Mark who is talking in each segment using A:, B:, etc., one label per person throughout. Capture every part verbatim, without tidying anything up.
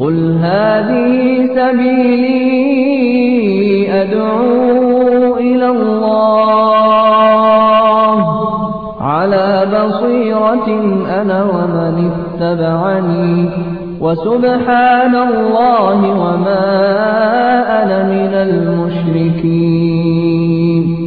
A: قل هذه سبيلي أدعو إلى الله على بصيرة أنا ومن اتبعني وسبحان الله وما أنا من المشركين.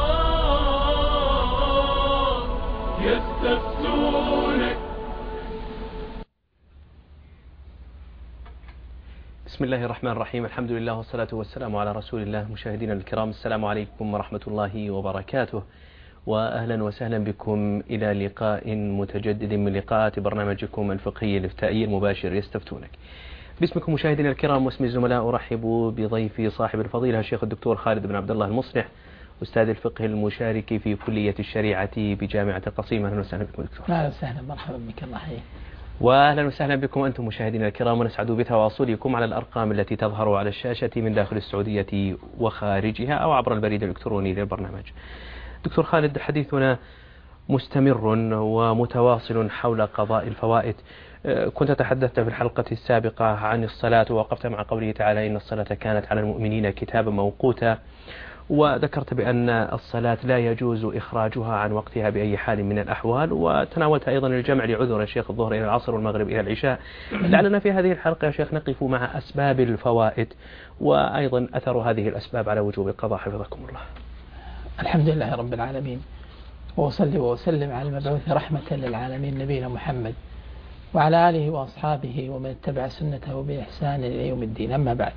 B: بسم الله الرحمن الرحيم. الحمد لله والصلاة والسلام على رسول الله. مشاهدينا الكرام، السلام عليكم ورحمة الله وبركاته، وأهلا وسهلا بكم إلى لقاء متجدد من لقاءات برنامجكم الفقهي الإفتائي المباشر يستفتونك. باسمكم مشاهدينا الكرام واسم الزملاء أرحب بضيفي صاحب الفضيلة الشيخ الدكتور خالد بن عبد الله المصلح، أستاذ الفقه المشارك في كلية الشريعة بجامعة القصيم. أهلا وسهلا بكم دكتور.
C: أهلا وسهلا، مرحبا بك، الله يحييك.
B: وأهلا وسهلا بكم أنتم مشاهدينا الكرام، ونسعد بتواصلكم على الأرقام التي تظهر على الشاشة من داخل السعودية وخارجها أو عبر البريد الإلكتروني للبرنامج. دكتور خالد، حديثنا مستمر ومتواصل حول قضاء الفوائد. كنت تحدثت في الحلقة السابقة عن الصلاة، ووقفت مع قوله تعالى إن الصلاة كانت على المؤمنين كتابا موقوتا، وذكرت بأن الصلاة لا يجوز إخراجها عن وقتها بأي حال من الأحوال، وتناولت أيضا الجمع لعذر الشيخ الظهر إلى العصر والمغرب إلى العشاء. لعلنا في هذه الحلقة يا شيخ نقف مع أسباب الفوائد وأيضا أثر هذه الأسباب على وجوب القضاء حفظكم الله.
C: الحمد لله رب العالمين، وأصلي وأسلم على المبعوث رحمة للعالمين نبينا محمد وعلى آله وأصحابه ومن اتبع سنته بإحسان إلى يوم الدين. أما بعد،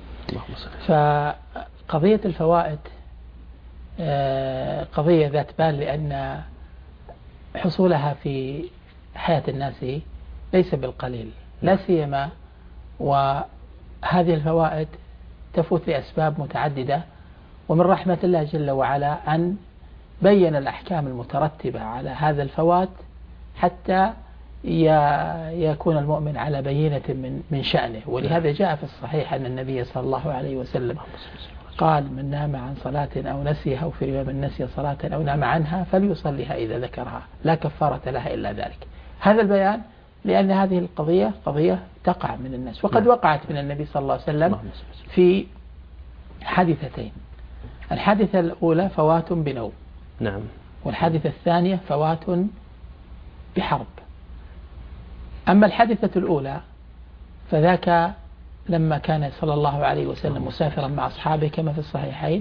C: فقضية الفوائد قضية ذات بال، لأن حصولها في حياة الناس ليس بالقليل، لا سيما وهذه الفوائد تفوت لأسباب متعددة. ومن رحمة الله جل وعلا أن بين الأحكام المترتبة على هذا الفوات حتى يكون المؤمن على بينة من من شأنه. ولهذا جاء في الصحيح أن النبي صلى الله عليه وسلم قال: من نام عن صلاة أو نسيها، أو في رواية من نسي صلاة أو نام عنها فليصليها إذا ذكرها، لا كفارة لها إلا ذلك. هذا البيان لأن هذه القضية قضية تقع من الناس، وقد وقعت من النبي صلى الله عليه وسلم في حادثتين. الحادثة الأولى فوات بنوم،
B: نعم،
C: والحادثة الثانية فوات بحرب. أما الحادثة الأولى فذاك لما كان صلى الله عليه وسلم مسافرا مع أصحابه كما في الصحيحين،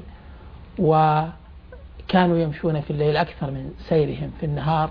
C: وكانوا يمشون في الليل أكثر من سيرهم في النهار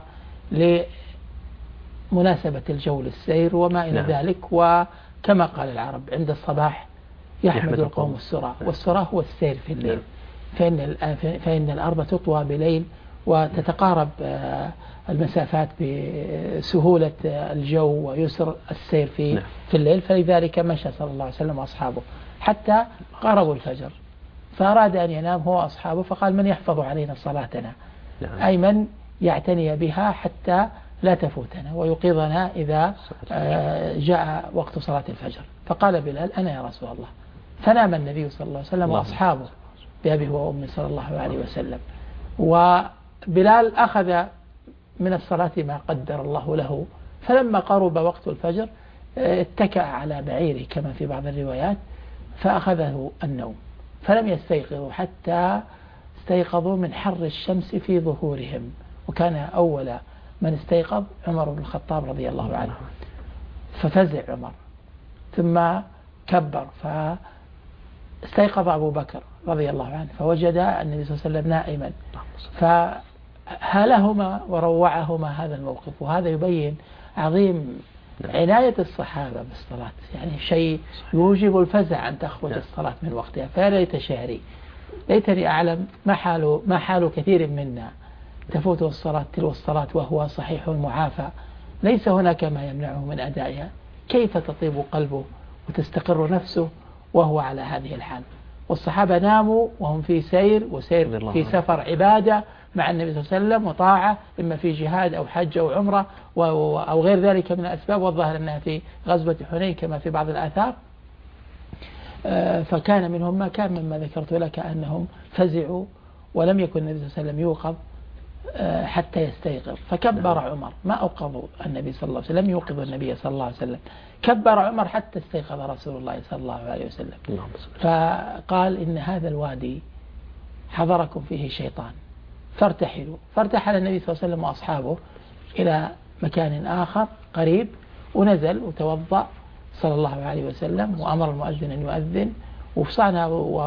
C: لمناسبة الجو للسير وما إلى ذلك. وكما قال العرب عند الصباح يحمد القوم السرى، والسرى هو السير في الليل، فإن فإن الأرض تطوى بليل وتتقارب المسافات بسهولة الجو ويسر السير في في الليل. فلذلك مشى صلى الله عليه وسلم وأصحابه حتى قربوا الفجر، فأراد أن ينام هو وأصحابه، فقال: من يحفظ علينا صلاتنا، أي من يعتني بها حتى لا تفوتنا ويوقظنا إذا جاء وقت صلاة الفجر. فقال بلال: أنا يا رسول الله. فنام النبي صلى الله عليه وسلم وأصحابه بأبيه وأمه صلى الله عليه وسلم. وبلال أخذ من الصلاة ما قدر الله له، فلما قرب وقت الفجر اتكأ على بعيره كما في بعض الروايات، فأخذه النوم، فلم يستيقظوا حتى استيقظوا من حر الشمس في ظهورهم. وكان أول من استيقظ عمر بن الخطاب رضي الله عنه، ففزع عمر ثم كبر، فاستيقظ أبو بكر رضي الله عنه فوجد النبي صلى الله عليه وسلم نائما، فهالهما وروعهما هذا الموقف. وهذا يبين عظيم عناية الصحابة بالصلاة، يعني شيء يوجب الفزع أن تخرج الصلاة من وقتها. فليت شعري ليتني أعلم ما حال ما حال كثير منا تفوته الصلاة تلو الصلاة وهو صحيح معافى، ليس هناك ما يمنعه من أدائها. كيف تطيب قلبه وتستقر نفسه وهو على هذه الحال؟ والصحابة ناموا وهم في سير، وسير في سفر عبادة مع النبي صلى الله عليه وسلم وطاعة، إما في جهاد أو حج أو عمرة أو غير ذلك من الأسباب، والظاهر أنها في غزوة حنين كما في بعض الآثار. فكان منهم ما كان مما ذكرت لك أنهم فزعوا ولم يكن النبي صلى الله عليه وسلم يوقظ حتى يستيقظ، فكبر عمر، ما أوقظوا النبي صلى الله عليه وسلم، يوقظ النبي صلى الله عليه وسلم، كبر عمر حتى استيقظ رسول الله صلى الله عليه وسلم، فقال إن هذا الوادي حضركم فيه شيطان فارتحلوا. فارتحل النبي صلى الله عليه وسلم وأصحابه إلى مكان آخر قريب، ونزل وتوضأ صلى الله عليه وسلم، وأمر المؤذن أن يؤذن، وصنع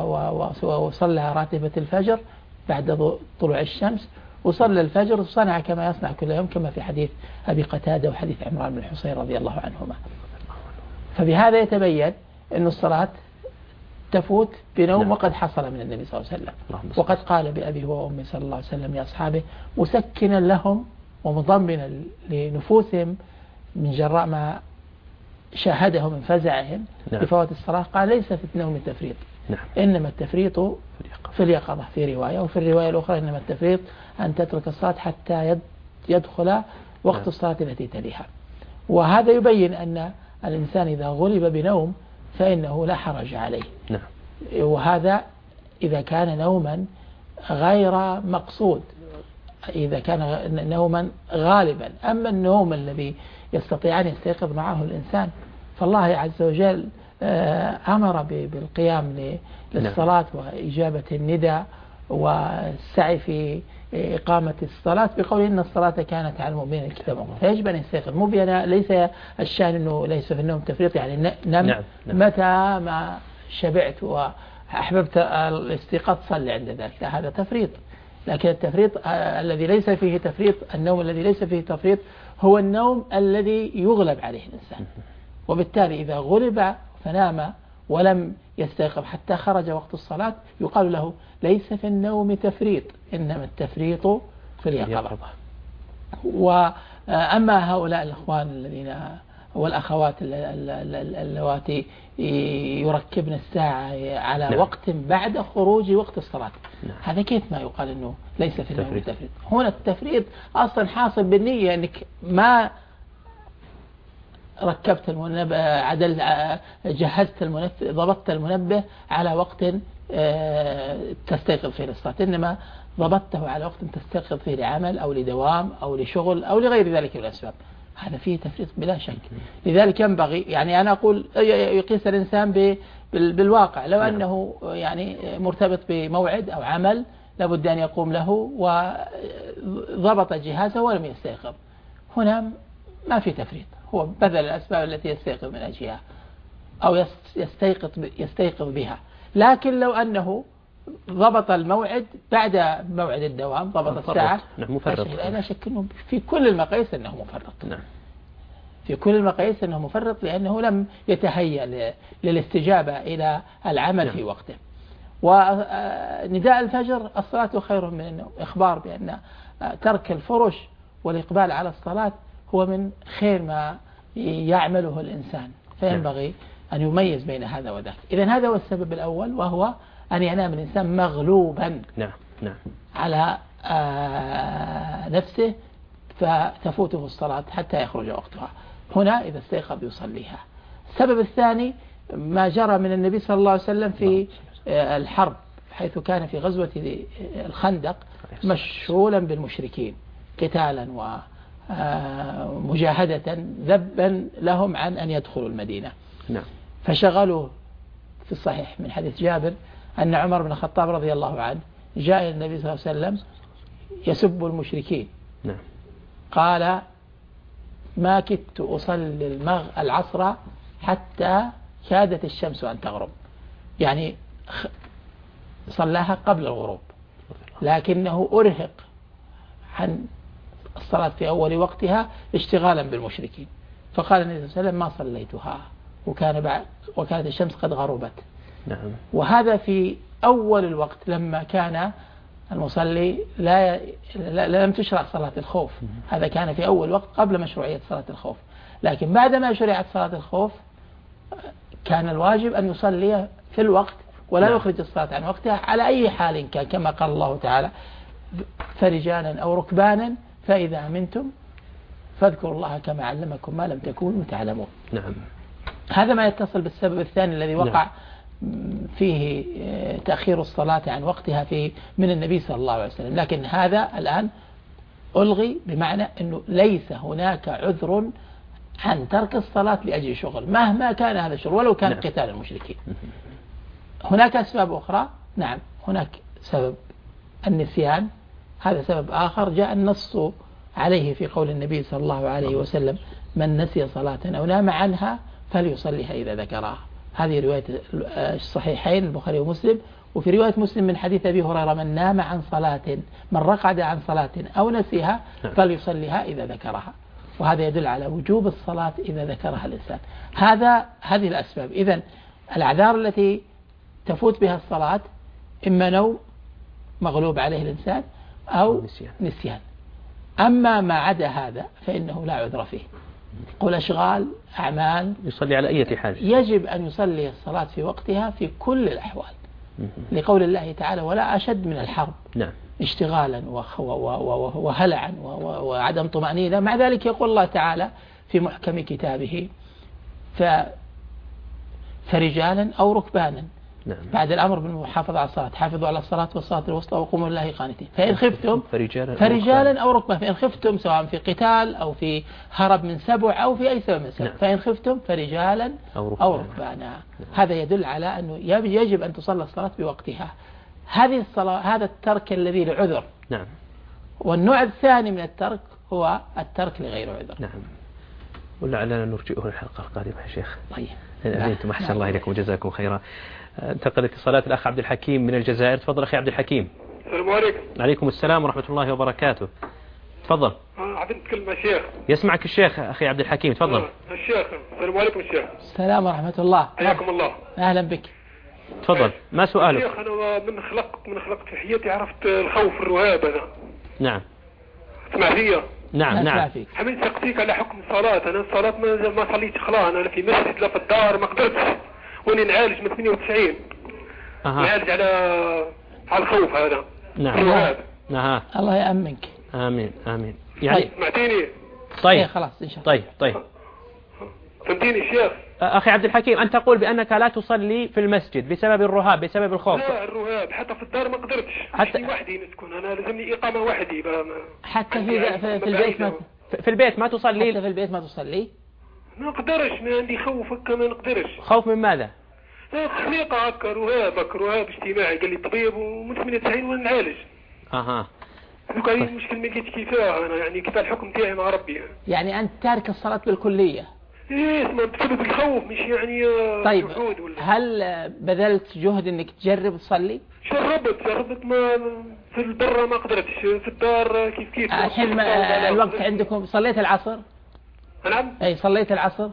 C: وصلى راتبة الفجر بعد طلوع الشمس، وصلى الفجر، وصنع كما يصنع كل يوم، كما في حديث أبي قتادة وحديث عمران بن الحصين رضي الله عنهما. فبهذا يتبين أن الصلاة تفوت بنوم نعم. وقد حصل من النبي صلى الله عليه وسلم، وقد قال بأبي وأمي صلى الله عليه وسلم لأصحابه مسكنا لهم ومضمنا لنفوسهم من جراء ما شاهده من فزعهم نعم. بفوات الصلاة، قال ليس في النوم تفريط نعم. إنما التفريط في اليقظة في رواية، وفي الرواية الأخرى إنما التفريط أن تترك الصلاة حتى يدخل وقت نعم. الصلاة التي تليها. وهذا يبين أن الإنسان إذا غلب بنوم فإنه لا حرج عليه نعم. وهذا إذا كان نوما غير مقصود، إذا كان نوما غالبا. أما النوم الذي يستطيع أن يستيقظ معه الإنسان، فالله عز وجل أمر بالقيام للصلاة وإجابة النداء والسعي في إقامة الصلاة بقول إن الصلاة كانت على المؤمنين كتابا، فيجب أن يستيقظ. مو بأن ليس الشأن أنه ليس في النوم تفريط، يعني نم نعم. نعم. متى ما شبعت وأحببت الاستيقاظ صلي عند ذلك، لا هذا تفريط. لكن التفريط الذي ليس فيه تفريط، النوم الذي ليس فيه تفريط هو النوم الذي يغلب عليه الإنسان، وبالتالي إذا غلب فنام ولم يستيقظ حتى خرج وقت الصلاة يقال له ليس في النوم تفريط، إنما التفريط في اليقظة. وأما هؤلاء الأخوان الذين والأخوات اللواتي يركبن الساعة على نعم. وقت بعد خروج وقت الصلاة نعم. هذا كيف ما يقال أنه ليس في النوم تفريط؟ هنا التفريط أصلا حاصل بالنية أنك ما ركبت المنبه، عدل جهزت المنبه، ضبطت المنبه على وقت تستيقظ فيه للصلاة، إنما ضبطته على وقت تستيقظ فيه لعمل أو لدوام أو لشغل أو لغير ذلك من الأسباب. هذا فيه تفريط بلا شك. لذلك ينبغي يعني أنا أقول يقيس الإنسان بالواقع، لو أنه يعني مرتبط بموعد أو عمل لابد أن يقوم له وضبط جهازه ولم يستيقظ، هنا ما في تفريط، هو بذل الأسباب التي يستيقظ من أجلها أو يستيقظ يستيقظ بها. لكن لو أنه ضبط الموعد بعد موعد الدوام، ضبط الساعة، لا شك أنه في كل المقاييس أنه مفرط نعم. في كل المقاييس أنه مفرط، لأنه لم يتهيأ للاستجابة إلى العمل نعم. في وقته. ونداء الفجر الصلاة خير من النوم، إخبار بأن ترك الفرش والإقبال على الصلاة هو من خير ما يعمله الإنسان، فينبغي أن يميز بين هذا وذاك. إذن هذا هو السبب الأول، وهو أن ينام الإنسان مغلوبا
B: نعم. نعم.
C: على نفسه فتفوته الصلاة حتى يخرج وقتها. هنا إذا استيقظ يصليها. السبب الثاني ما جرى من النبي صلى الله عليه وسلم في الحرب، حيث كان في غزوة الخندق مشغولا بالمشركين قتالا ومجاهدة ذبا لهم عن أن يدخلوا المدينة
B: نعم.
C: فشغلوا في الصحيح من حديث جابر أن عمر بن الخطاب رضي الله عنه جاء إلى النبي صلى الله عليه وسلم يسب المشركين
B: نعم.
C: قال ما كدت أصلي المغ العصر حتى كادت الشمس أن تغرب، يعني صلاها قبل الغروب، لكنه أرهق عن الصلاة في أول وقتها اشتغالا بالمشركين، فقال النبي صلى الله عليه وسلم ما صليتها وكان بعد وكانت الشمس قد غربت
B: نعم.
C: وهذا في أول الوقت لما كان المصلي لا, لا لم تشرع صلاة الخوف، هذا كان في أول وقت قبل مشروعية صلاة الخوف. لكن بعدما شرعت صلاة الخوف كان الواجب أن يصلي في الوقت ولا نعم. يخرج الصلاة عن وقتها على أي حال كان، كما قال الله تعالى فرجانا أو ركبانا فإذا أمنتم فاذكروا الله كما علمكم ما لم تكونوا تعلمون
B: نعم.
C: هذا ما يتصل بالسبب الثاني الذي وقع نعم. فيه تأخير الصلاة عن وقتها في من النبي صلى الله عليه وسلم. لكن هذا الآن ألغي بمعنى أنه ليس هناك عذر عن ترك الصلاة لأجل شغل مهما كان هذا الشغل ولو كان قتال المشركين. هناك أسباب أخرى، نعم هناك سبب النسيان، هذا سبب آخر جاء النص عليه في قول النبي صلى الله عليه وسلم من نسي صلاة أو نام عنها فليصليها إذا ذكرها. هذه رواية الصحيحين البخاري ومسلم. وفي رواية مسلم من حديث أبي هريرة من نام عن صلاة من رقد عن صلاة أو نسيها فليصليها إذا ذكرها. وهذا يدل على وجوب الصلاة إذا ذكرها الإنسان. هذا هذه الأسباب. إذن الأعذار التي تفوت بها الصلاة إما نوم مغلوب عليه الإنسان أو نسيان. نسيان. أما ما عدا هذا فإنه لا عذر فيه. قل أشغال أعمال
B: يصلي على أي حال
C: يجب أن يصلي الصلاة في وقتها في كل الأحوال، لقول الله تعالى ولا أشد من الحرب. نعم. اشتغالا وهلعا وعدم طمأنينة. مع ذلك يقول الله تعالى في محكم كتابه فرجالا أو ركبانا. نعم. بعد الأمر بالمحافظة على الصلاة حافظوا على الصلاة والصلاة الوسطى وقوموا لله قانتين. فإن خفتم فرجالا, فرجالا أو ركبانا. فإن خفتم سواء في قتال أو في هرب من سبع أو في أي سبب من السبب. نعم. فإن خفتم فرجالا أو ركبانا, أو ركبانا. نعم. هذا يدل على أنه يجب أن تصلى الصلاة بوقتها. هذه الصلاة هذا الترك الذي لعذر. نعم. والنوع الثاني من الترك هو الترك لغير عذر.
B: نعم. ولعلنا نرجئه الحلقة القادمة يا شيخ.
C: طيب.
B: أنتم أحسن الله إليكم وجزاكم خيرا. انتقل اتصالات الأخ عبد الحكيم من الجزائر. تفضل أخي عبد الحكيم.
D: السلام عليكم.
B: عليكم السلام ورحمة الله وبركاته. تفضل.
D: عبد نتكلم مع الشيخ.
B: يسمعك الشيخ أخي عبد الحكيم. تفضل.
D: آه. الشيخ. السلام عليكم الشيخ.
C: السلام ورحمة الله.
D: حياكم الله.
C: أهلا بك.
B: تفضل. ما سؤالك؟
D: الشيخ أنا من خلق من خلقت في حياتي عرفت الخوف الرهاب أنا.
B: نعم.
D: اسمع فيا.
B: نعم نعم.
D: حملت سقطيك على حكم الصلاة. أنا الصلاة ما ما صليت خلاص. أنا في مسجد لا في الدار ما قدرتش. وأنا نعالج من ثمانية وتسعين. أه. نعالج على على الخوف هذا.
B: نعم. الرهاب. نعم.
C: الله يأمنك.
B: آمين آمين. يعني
C: طيب.
D: سمعتيني؟
B: طيب.
C: خلاص إن شاء الله.
B: طيب طيب.
D: فهمتيني الشيخ؟
B: أخي عبد الحكيم أنت تقول بأنك لا تصلي في المسجد بسبب الرهاب بسبب الخوف.
D: لا الرهاب حتى في الدار ما قدرتش. حتى وحدي نسكن أنا لازمني إقامة وحدي.
C: حتى في في, في البيت ما
B: في البيت ما تصلي.
C: حتى في البيت ما تصلي.
D: ما نقدرش ما عندي خوف هكا ما نقدرش.
B: خوف من ماذا؟
D: تخليقة هكا رهاب هكا رهاب اجتماعي قال لي الطبيب ومن ثمانية وتسعين وانا نعالج.
B: اها.
D: دوك هذه المشكل ما لقيتش كيفاه انا يعني كيف الحكم تاعي مع ربي.
C: يعني انت تارك الصلاة بالكلية.
D: ايه اسمع بسبب الخوف مش يعني.
C: طيب هل بذلت جهد انك تجرب تصلي؟
D: جربت جربت ما في البر ما قدرتش في الدار كيف كيف.
C: الحين الوقت عندكم صليت العصر؟
D: نعم.
C: اي صليت العصر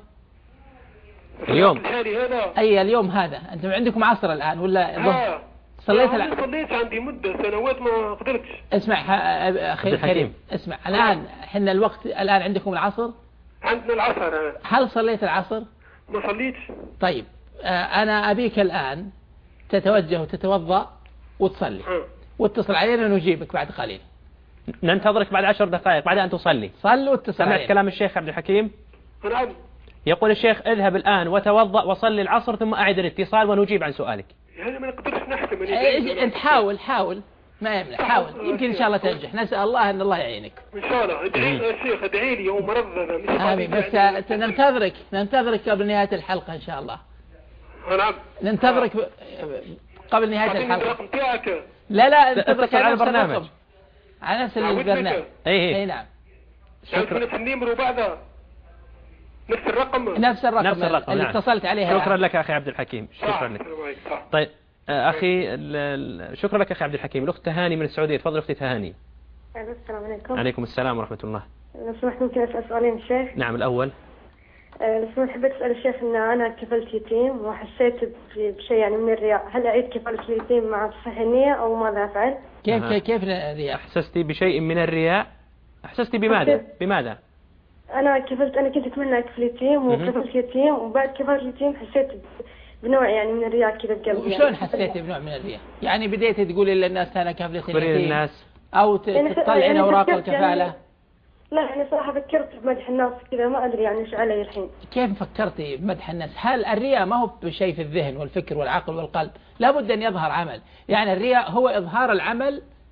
B: اليوم
D: الحالي هذا.
C: اي اليوم هذا انتم عندكم عصر الان ولا
D: ظهر؟
C: صليت العصر.
D: صليت عندي مدة سنوات ما قدرتش.
C: اسمع اخي الكريم اسمع الان احنا الوقت الان عندكم العصر.
D: عندنا العصر.
C: هل صليت العصر؟
D: ما صليتش.
C: طيب انا ابيك الان تتوجه وتتوضا وتصلي واتصل علينا ونجيبك بعد قليل.
B: ننتظرك بعد عشر دقائق بعد أن تصلي.
C: صل واتصل علينا.
B: سمعت كلام الشيخ عبد الحكيم؟
D: نعم.
B: يقول الشيخ اذهب الآن وتوضأ وصلي العصر ثم أعد الاتصال ونجيب عن سؤالك.
D: يعني ما نقدرش نحكم.
C: انت حاول حاول ما يمنع حاول يمكن إن شاء الله تنجح. نسأل الله أن الله يعينك
D: إن شاء الله. ادعي يا شيخ ادعي لي يوم مرض.
C: آمين. بس يعني ننتظرك ننتظرك قبل نهاية الحلقة إن شاء الله.
D: نعم.
C: ننتظرك قبل نهاية الحلقة.
D: الرقم تاعك.
C: لا لا ننتظرك
B: على البرنامج.
C: على نفس البرنامج.
B: اي
C: اي نعم.
D: شكرا. نفس النمر بعدها نفس الرقم.
C: نفس الرقم
B: نفس الرقم
C: اللي
B: نعم.
C: اتصلت عليها.
B: شكرا لك أخي عبد الحكيم. شكرا لك. طيب أخي شكرا لك أخي عبد الحكيم. الأخت تهاني من السعودية. تفضل أختي تهاني.
E: السلام عليكم.
B: عليكم السلام ورحمة الله.
E: لو سمحت ممكن أسأل سؤالين الشيخ؟
B: نعم. الأول
E: لو سمحت حبيت أسأل الشيخ إن أنا كفلت يتيم وحسيت بشيء يعني من الرياء، هل أعيد كفالة اليتيم مع تصحيح النية أو ماذا أفعل؟
C: كيف كيف كيف الرياء؟
B: أحسستي بشيء من الرياء؟ أحسستي بماذا؟ بماذا؟
E: أنا كفلت أنا كنت أتمنى أكفل يتيم وكفلت يتيم وبعد كفالة اليتيم حسيت بنوع يعني من الرياء كذا بقلبي.
C: وشلون يعني حسيت بنوع من الرياء؟ يعني بديت تقولي للناس أنا كفلت
B: اليتيم
C: الناس أو تطلعين يعني أوراق الكفالة؟
E: يعني لا يعني صراحة فكرت بمدح الناس كذا ما أدري يعني إيش علي الحين.
C: كيف فكرتي بمدح الناس؟ هل الرياء ما هو بشيء في الذهن والفكر والعقل والقلب؟ لابد أن يظهر عمل. يعني الرياء هو إظهار العمل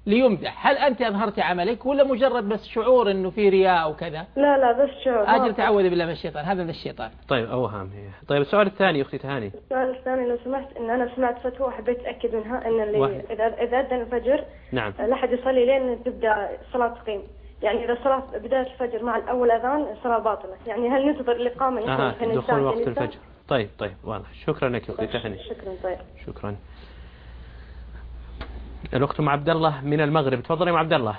C: ليمدح. هل أنت أظهرت عملك ولا مجرد بس شعور أنه في رياء أو كذا؟
E: لا لا بس شعور.
C: أجل تعوذ بالله من الشيطان، هذا من الشيطان.
B: طيب أوهام هي. طيب السؤال الثاني أختي تهاني.
E: السؤال الثاني لو سمحت، إن أنا سمعت فتوى وحبيت أتأكد منها، إن اللي
B: واحد.
E: إذا إذا أذن الفجر
B: نعم
E: لا حد يصلي لين تبدأ الصلاة تقيم. يعني إذا صلاة بداية الفجر مع الأول أذان الصلاة باطلة، يعني هل ننتظر الإقامة
B: آه
E: يكون
B: دخول وقت الفجر؟ طيب طيب واضح. شكرا لك أختي تهاني.
E: شكرا. طيب
B: شكرا. الأخت أم عبد الله من المغرب، تفضلي أم عبد الله.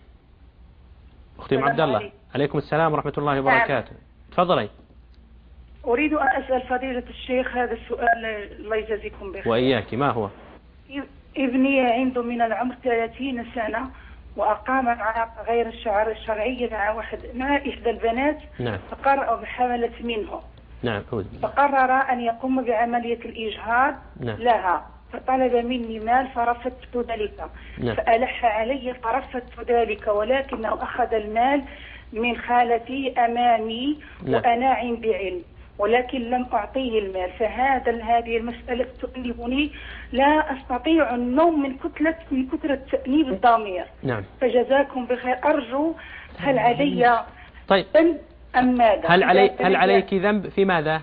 B: أختي أم عبد الله. عليكم السلام ورحمة الله وبركاته. تفضلي.
F: أريد أن أسأل فضيلة الشيخ هذا السؤال، الله يجزيكم بخير.
B: وإياك. ما هو؟
F: ابني عنده من العمر ثلاثين سنة، وأقام علاقة غير الشعر الشرعية مع واحد مع إحدى البنات.
B: نعم.
F: فقرر بحملة منه.
B: نعم.
F: فقرر أن يقوم بعملية الإجهاض.
B: نعم.
F: لها، فطلب مني مال فرفضت ذلك.
B: نعم.
F: فألح علي فرفضت ذلك، ولكنه أخذ المال من خالتي أمامي. نعم. وأنا عندي علم، ولكن لم أعطيه المال. فهذا هذه المسألة تؤلمني، لا أستطيع النوم من كتلة من كثرة تأنيب الضمير.
B: نعم.
F: فجزاكم بخير. أرجو، هل علي
B: طيب
F: ذنب أم ماذا؟
B: هل علي هل عليك ذنب في ماذا؟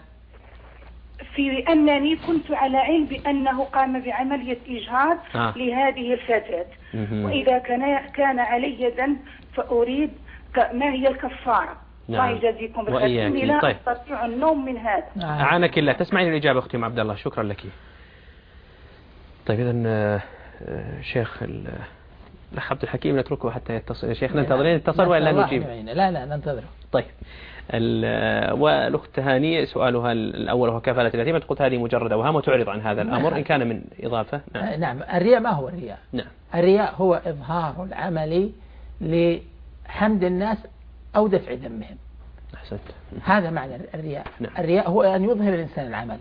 F: في أنني كنت على علم بأنه قام بعملية إجهاض آه. لهذه الفتاة. وإذا كان كان علي ذنب فأريد ما هي الكفارة؟ الله يجزيكم بالخير. إني لا
B: طيب.
F: أستطيع النوم من هذا.
B: أعانك الله. تسمعين الإجابة أختي أم عبد الله. شكرا لك. طيب إذا شيخ الأخ عبد الحكيم نتركه حتى يتصل. يا شيخ ننتظرين يتصل ولا نجيب؟
C: لا لا ننتظره.
B: طيب. والأخت تهاني سؤالها الأول هو كفالة اليتيم، تقول هذه مجرد أوهام وتعرض عن هذا الأمر إن كان من إضافة.
C: نعم. نعم. الرياء ما هو الرياء؟
B: نعم.
C: الرياء هو إظهار العمل لحمد الناس أو دفع ذمهم.
B: أحسنت.
C: هذا معنى الرياء.
B: نعم.
C: الرياء هو أن يظهر الإنسان العمل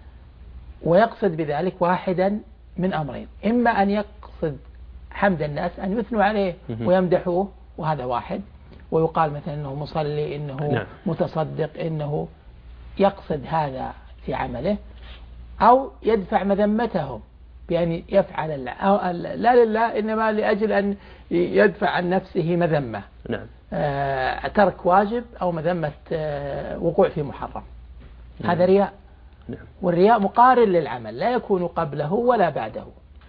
C: ويقصد بذلك واحدا من أمرين، إما أن يقصد حمد الناس أن يثنوا عليه ويمدحوه، وهذا واحد، ويقال مثلا إنه مصلي، إنه نعم. متصدق، إنه يقصد هذا في عمله، أو يدفع مذمتهم بأن يفعل لا لله إنما لأجل أن يدفع عن نفسه مذمة.
B: نعم.
C: آه ترك واجب أو مذمة آه وقوع في محرم. نعم. هذا رياء.
B: نعم.
C: والرياء مقارن للعمل، لا يكون قبله ولا بعده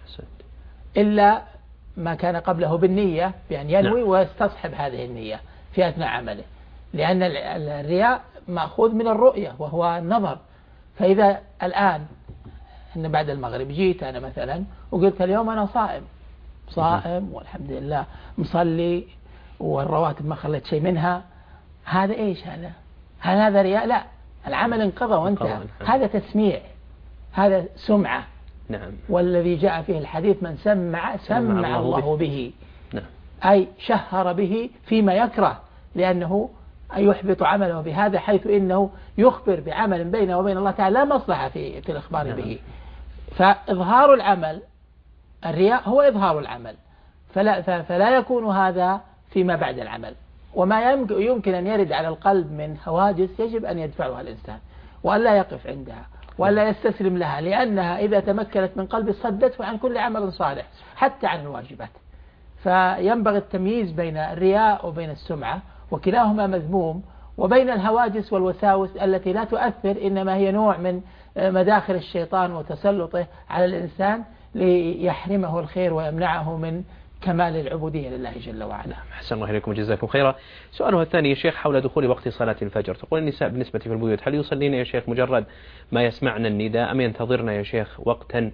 C: إلا ما كان قبله بالنية، بأن ينوي نعم. ويستصحب هذه النية في أثناء عمله، لأن الرياء مأخوذ من الرؤية وهو النظر. فإذا الآن أن بعد المغرب جيت أنا مثلا وقلت اليوم أنا صائم صائم والحمد لله مصلي والرواتب ما خليت شيء منها، هذا إيش هذا؟ هل هذا رياء؟ لا، العمل انقضى وانتهى. هذا تسميع، هذا سمعة.
B: نعم.
C: والذي جاء فيه الحديث من سمع سمع الله به.
B: نعم.
C: أي شهر به فيما يكره، لأنه يحبط عمله بهذا، حيث إنه يخبر بعمل بينه وبين الله تعالى لا مصلحة في في الإخبار نعم. به. فإظهار العمل، الرياء هو إظهار العمل، فلا فلا يكون هذا فيما بعد العمل. وما يمكن أن يرد على القلب من هواجس يجب أن يدفعها الإنسان، وأن لا يقف عندها ولا يستسلم لها، لأنها إذا تمكنت من قلبه صدته عن كل عمل صالح حتى عن الواجبات. فينبغي التمييز بين الرياء وبين السمعة، وكلاهما مذموم، وبين الهواجس والوساوس التي لا تؤثر، إنما هي نوع من مداخل الشيطان وتسلطه على الإنسان ليحرمه الخير ويمنعه من كمال العبودية لله جل وعلا.
B: أحسن الله إليكم وجزاكم خيرا. سؤالها الثاني يا شيخ حول دخول وقت صلاة الفجر، تقول النساء بالنسبة في البيوت هل يصلين يا شيخ مجرد ما يسمعن النداء أم ينتظرن يا شيخ وقتا؟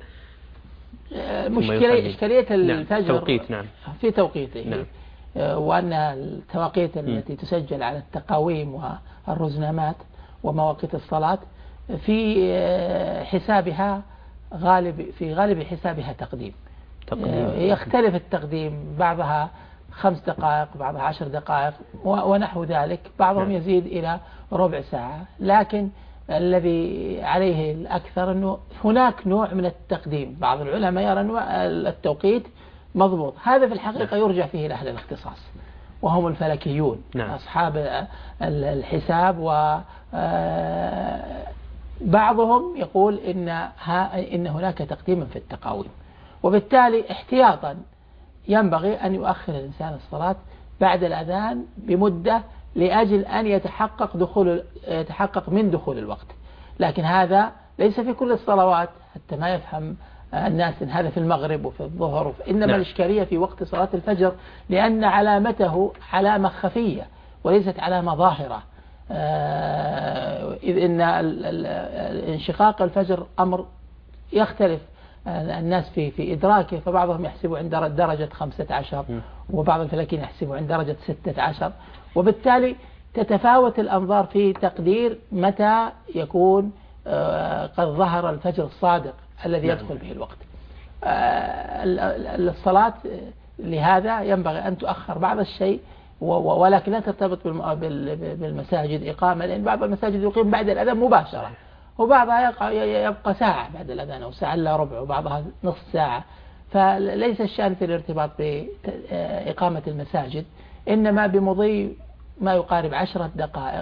C: مشكلة إشكالية الفجر
B: نعم. توقيت نعم.
C: في توقيته
B: نعم.
C: وأن التواقيت التي م. تسجل على التقاويم والرزنامات ومواقيت الصلاة في حسابها غالب في غالب حسابها تقديم. تقديم. يختلف التقديم، بعضها خمس دقائق، بعضها عشر دقائق ونحو ذلك، بعضهم نعم. يزيد إلى ربع ساعة، لكن الذي عليه الأكثر أنه هناك نوع من التقديم. بعض العلماء يرى أن التوقيت مضبوط، هذا في الحقيقة نعم. يرجع فيه لأهل الاختصاص وهم الفلكيون نعم. أصحاب الحساب، وبعضهم يقول إن, إن هناك تقديما في التقاويم، وبالتالي احتياطا ينبغي أن يؤخر الإنسان الصلاة بعد الأذان بمدة لأجل أن يتحقق دخول يتحقق من دخول الوقت. لكن هذا ليس في كل الصلوات، حتى ما يفهم الناس إن هذا في المغرب وفي الظهر، إنما نعم. الإشكالية في وقت صلاة الفجر، لأن علامته علامة خفية وليست علامة ظاهرة. إذ إن انشقاق الفجر أمر يختلف الناس في في إدراكه، فبعضهم يحسبه عند درجة خمسة عشر وبعض الفلكيين يحسبه عند درجة ستة عشر، وبالتالي تتفاوت الأنظار في تقدير متى يكون قد ظهر الفجر الصادق الذي يدخل به الوقت. الصلاة لهذا ينبغي أن تؤخر بعض الشيء، ولكن لا ترتبط بالمساجد إقامة، لأن بعض المساجد يقيم بعد الأذان مباشرة، وبعضها يبقى ساعة بعد الأذان أو ساعة إلا ربع، وبعضها نصف ساعة. فليس الشأن في الارتباط بإقامة المساجد، إنما بمضي ما يقارب عشرة دقائق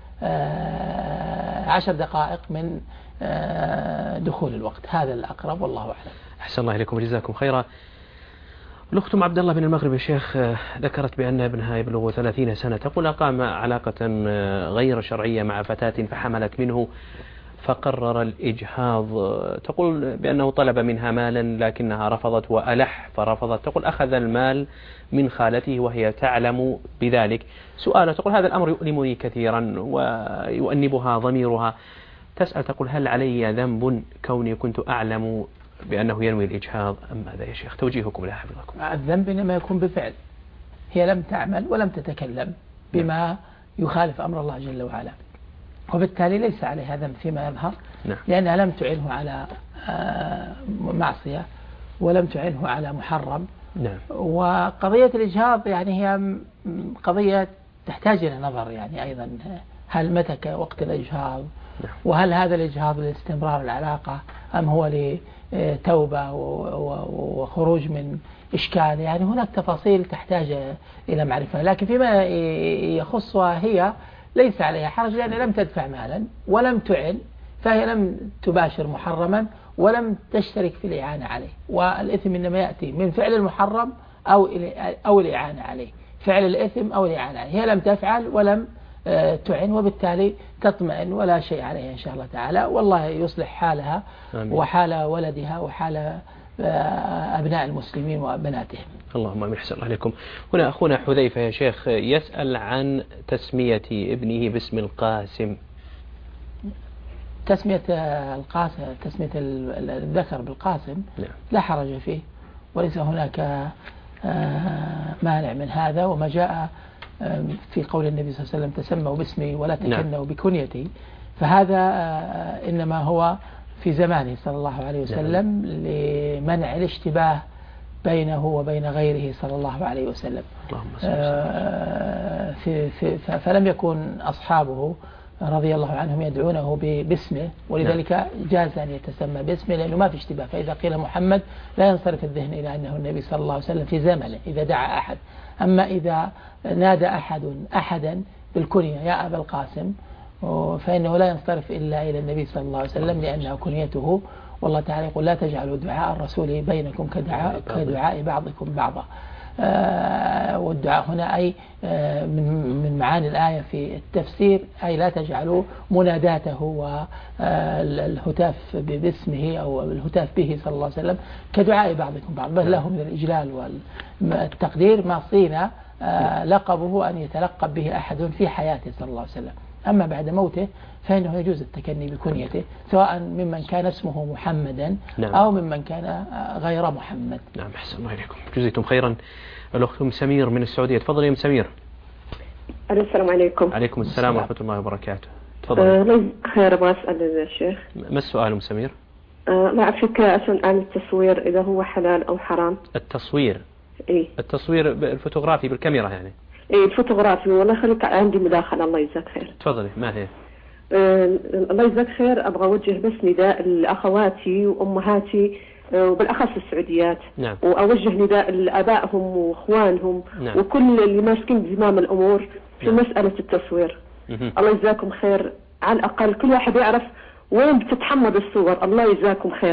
C: عشر دقائق من دخول الوقت. هذا الأقرب والله أعلم.
B: أحسن الله إليكم وجزاكم خيرا. الأخت أم عبد الله من المغرب يا شيخ ذكرت بأن ابنها يبلغ ثلاثين سنة، تقول أقام علاقة غير شرعية مع فتاة فحملت منه فقرر الإجهاض. تقول بأنه طلب منها مالا لكنها رفضت وألح فرفضت. تقول أخذ المال من خالته وهي تعلم بذلك. سؤال، تقول هذا الأمر يؤلمني كثيرا ويؤنبها ضميرها. تسأل تقول هل علي ذنب كوني كنت أعلم بأنه ينوي الإجهاض أم ماذا يا شيخ؟ توجيهكم لا حفظكم.
C: الذنب إنما يكون بفعل، هي لم تعمل ولم تتكلم بما يخالف أمر الله جل وعلا، وبالتالي ليس عليها ذنب فيما يظهر،
B: نعم.
C: لأنها لم تعينه على معصية ولم تعينه على محرم.
B: نعم.
C: وقضية الإجهاض يعني هي قضية تحتاج إلى نظر، يعني أيضا هل متى وقت الإجهاض، نعم. وهل هذا الإجهاض لاستمرار العلاقة أم هو لتوبة وخروج من إشكال، يعني هناك تفاصيل تحتاج إلى معرفة. لكن فيما يخصها هي ليس عليها حرج، لأن لم تدفع مالا ولم تعن، فهي لم تباشر محرما ولم تشترك في الإعانة عليه، والإثم إنما يأتي من فعل المحرم أو أو الإعانة عليه، فعل الإثم أو الإعانة عليه. هي لم تفعل ولم تعن، وبالتالي تطمئن ولا شيء عليها إن شاء الله تعالى، والله يصلح حالها آمين. وحال ولدها وحال أبناء المسلمين وبناتهم.
B: اللهم آمين. أحسن الله عليكم. هنا أخونا حذيفة يا شيخ يسأل عن تسمية ابنه باسم القاسم.
C: تسمية القاسم تسمية الذكر بالقاسم
B: نعم.
C: لا حرج فيه، وليس هناك مانع من هذا، وما جاء في قول النبي صلى الله عليه وسلم تسموا باسمي ولا تكنوا بكنيتي، فهذا إنما هو في زمانه صلى الله عليه وسلم لمنع الاشتباه بينه وبين غيره صلى الله عليه وسلم. في في فلم يكن أصحابه رضي الله عنهم يدعونه باسمه، ولذلك جاز أن يتسمى باسمه لأنه ما في اشتباه. فإذا قيل محمد لا ينصرف الذهن إلى أنه النبي صلى الله عليه وسلم في زمنه إذا دعا أحد. أما إذا نادى أحد أحدا بالكنية يا أبا القاسم فإنه لا ينصرف إلا إلى النبي صلى الله عليه وسلم لأنه كنيته، والله تعالى يقول لا تجعلوا دعاء الرسول بينكم كدعاء, كدعاء بعضكم بعضا. آه والدعاء هنا أي آه من من معاني الآية في التفسير أي لا تجعلوا مناداته والهتاف باسمه أو الهتاف به صلى الله عليه وسلم كدعاء بعضكم بعض، بل له من الإجلال والتقدير ما صينا آه لقبه أن يتلقب به أحد في حياته صلى الله عليه وسلم. أما بعد موته فإنه يجوز التكني بكنيته سواء ممن كان اسمه محمدا
B: نعم.
C: أو ممن كان غير محمد.
B: نعم. أحسن الله إليكم جزيتم خيرا. الأخت أم سمير من السعودية، تفضل يا أم سمير.
G: السلام عليكم.
B: عليكم السلام ورحمة الله وبركاته. تفضل.
G: أه خير أبغى أسأل الشيخ.
B: ما السؤال أم سمير؟
G: أه لا أعرفك عن التصوير إذا هو حلال أو حرام.
B: التصوير؟
G: إيه
B: التصوير الفوتوغرافي بالكاميرا يعني؟
G: إيه الفوتوغرافي. والله خليك عندي مداخلة الله يجزاك خير.
B: تفضلي. ما هي؟
G: أه الله يجزاك خير. أبغى أوجه بس نداء لأخواتي وأمهاتي وبالأخص السعوديات.
B: نعم.
G: وأوجه نداء لآبائهم وإخوانهم.
B: نعم.
G: وكل اللي ماسكين زمام الأمور في
B: نعم.
G: مسألة التصوير.
B: مه.
G: الله يجزاكم خير. على الأقل كل واحد يعرف وين بتتحمد الصور. الله يجزاكم خير.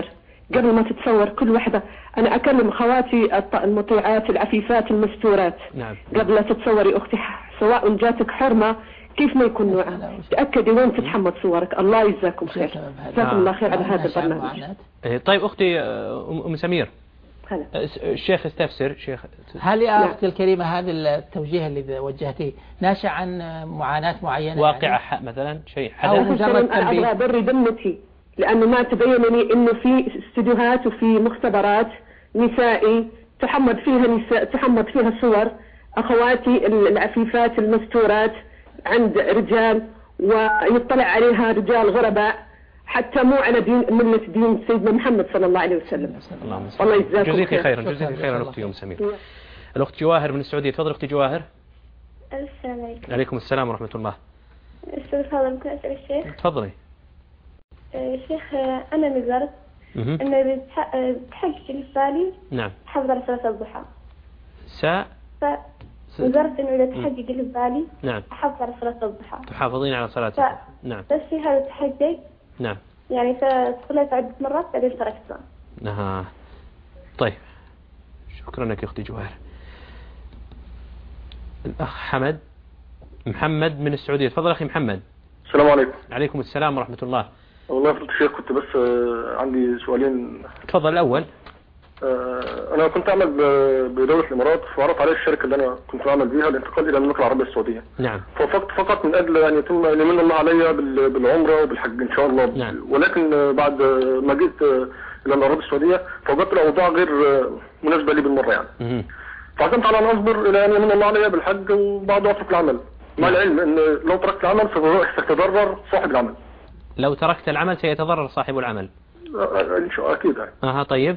G: قبل ما تتصور كل وحدة. أنا أكلم خواتي المطيعات العفيفات المستورات.
B: نعم.
G: قبل لا تتصوري أختي سواء جاتك حرمة كيف ما يكون نوعها، تأكدي وين تتحمد صورك. الله يجزاكم خير، جزاكم الله خير على هذا البرنامج.
B: طيب أختي أم سمير،
G: هلا.
B: الشيخ استفسر. شيخ،
C: هل يا أختي الكريمة هذا التوجيه اللي وجهتيه ناشئ عن معاناة معينة
B: واقعة
C: يعني؟
B: مثلا شيء
G: أو مجرد تنبيه؟ أنا أبغى بنتي لأنه ما تبينني إنه في استديوهات وفي مختبرات نسائي تحمد فيها نساء تحمد فيها صور أخواتي العفيفات المستورات عند رجال، ويطلع عليها رجال غرباء حتى مو على دين ملة دين سيدنا محمد صلى الله عليه وسلم. الله يجزاكم
B: جزيك خيرا. جزيك خيرا أختي أم سمير. الأخت جواهر من السعودية، تفضل أختي جواهر.
H: السلام عليكم.
B: عليكم السلام ورحمة الله.
H: أستاذ فاضل ممكن أسأل الشيخ؟
B: تفضلي.
H: شيخ أنا نذرت أن بتحقق اللي في بالي.
B: نعم.
H: حافظ على صلاة الضحى.
B: سا.
H: نذرت إنه إذا تحقق اللي في بالي.
B: نعم.
H: أحافظ على صلاة الضحى.
B: تحافظين على صلاة الضحى. نعم.
H: بس في هذا التحقق.
B: نعم.
H: يعني صليت عدة مرات بعدين تركتها.
B: نعم. طيب. شكرا لك يا أختي جواهر. الأخ حمد محمد من السعودية، تفضل أخي محمد.
I: السلام عليكم.
B: عليكم السلام ورحمة الله.
I: والله يا فضيلة الشيخ كنت بس عندي سؤالين.
B: تفضل. الأول،
I: أنا كنت أعمل بدولة الإمارات، فعرضت علي الشركة اللي أنا كنت أعمل بيها الانتقال إلى المملكة العربية السعودية.
B: نعم.
I: ففقط فقط من أجل أن يتم أن يمن الله علي بالعمرة وبالحج إن شاء الله.
B: نعم.
I: ولكن بعد ما جيت إلى العربية السعودية فوجدت الأوضاع غير مناسبة لي بالمرة يعني. فعزمت على أن أصبر إلى أن يمن الله علي بالحج وبعد أترك العمل، مع العلم أن لو تركت العمل سيتضرر صاحب العمل.
B: لو تركت العمل سيتضرر صاحب العمل.
I: إن شاء الله أكيد يعني.
B: أها. طيب.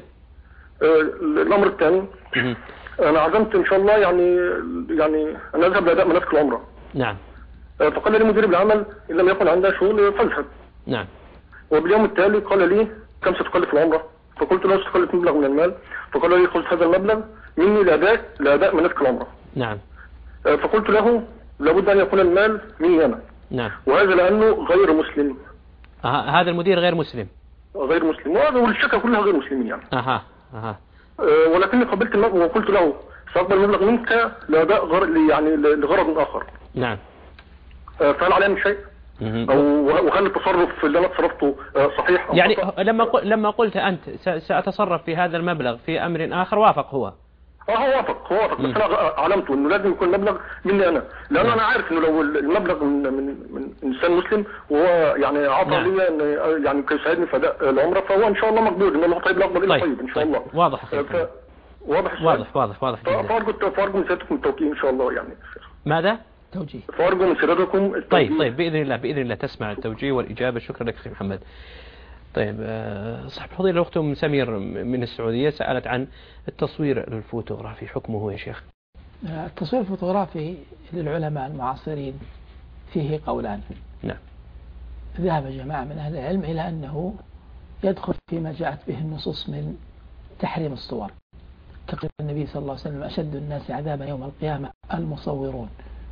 I: الأمر الثاني، أنا عزمت إن شاء الله يعني يعني أن أذهب لأداء مناسك العمرة.
B: نعم.
I: فقال لي مدير العمل إن لم يكن عندها شغل فاذهب.
B: نعم.
I: وباليوم التالي قال لي كم ستكلف العمرة؟ فقلت له ستكلف مبلغ من المال. فقال لي خذ هذا المبلغ مني لأداء لأداء مناسك العمرة.
B: نعم.
I: فقلت له لابد أن يكون المال مني أنا.
B: نعم.
I: وهذا لأنه غير مسلم.
B: أه. هذا المدير غير مسلم.
I: غير مسلم، وهذا والشركة كلها غير مسلمين يعني.
B: أها. أها.
I: أه ولكني قبلت المبلغ وقلت له سأقبل المبلغ منك لأداء غرض يعني لغرض آخر.
B: نعم.
I: أه فهل علي من شيء؟ أو وهل التصرف اللي أنا تصرفته صحيح؟
B: يعني لما لما قلت أنت سأتصرف في هذا المبلغ في أمر آخر وافق هو؟
I: اه هو وافق هو وافق بس انا علمته انه لازم يكون مبلغ مني انا، لانه انا عارف انه لو المبلغ من من من انسان مسلم وهو يعني عطى لي ان يعني يساعدني في اداء العمره، فهو ان شاء الله مقبول، ان الله طيب لا يقبل الا طيب ان شاء الله.
B: واضح
I: ف... واضح
B: واضح واضح واضح
I: فارجو فارجو من سيادتكم التوكيل ان شاء الله يعني.
B: ماذا؟
C: توجيه.
I: فارجو من سيادتكم التوجيه.
B: طيب طيب باذن الله باذن الله تسمع التوجيه والاجابه. شكرا لك اخي محمد. طيب صاحب الفضيلة الأخت أم سمير من السعودية سألت عن التصوير الفوتوغرافي، حكمه يا شيخ؟
C: التصوير الفوتوغرافي للعلماء المعاصرين فيه قولان.
B: نعم.
C: ذهب جماعة من أهل العلم إلى أنه يدخل فيما جاءت به النصوص من تحريم الصور، كقول النبي صلى الله عليه وسلم أشد الناس عذابا يوم القيامة المصورون،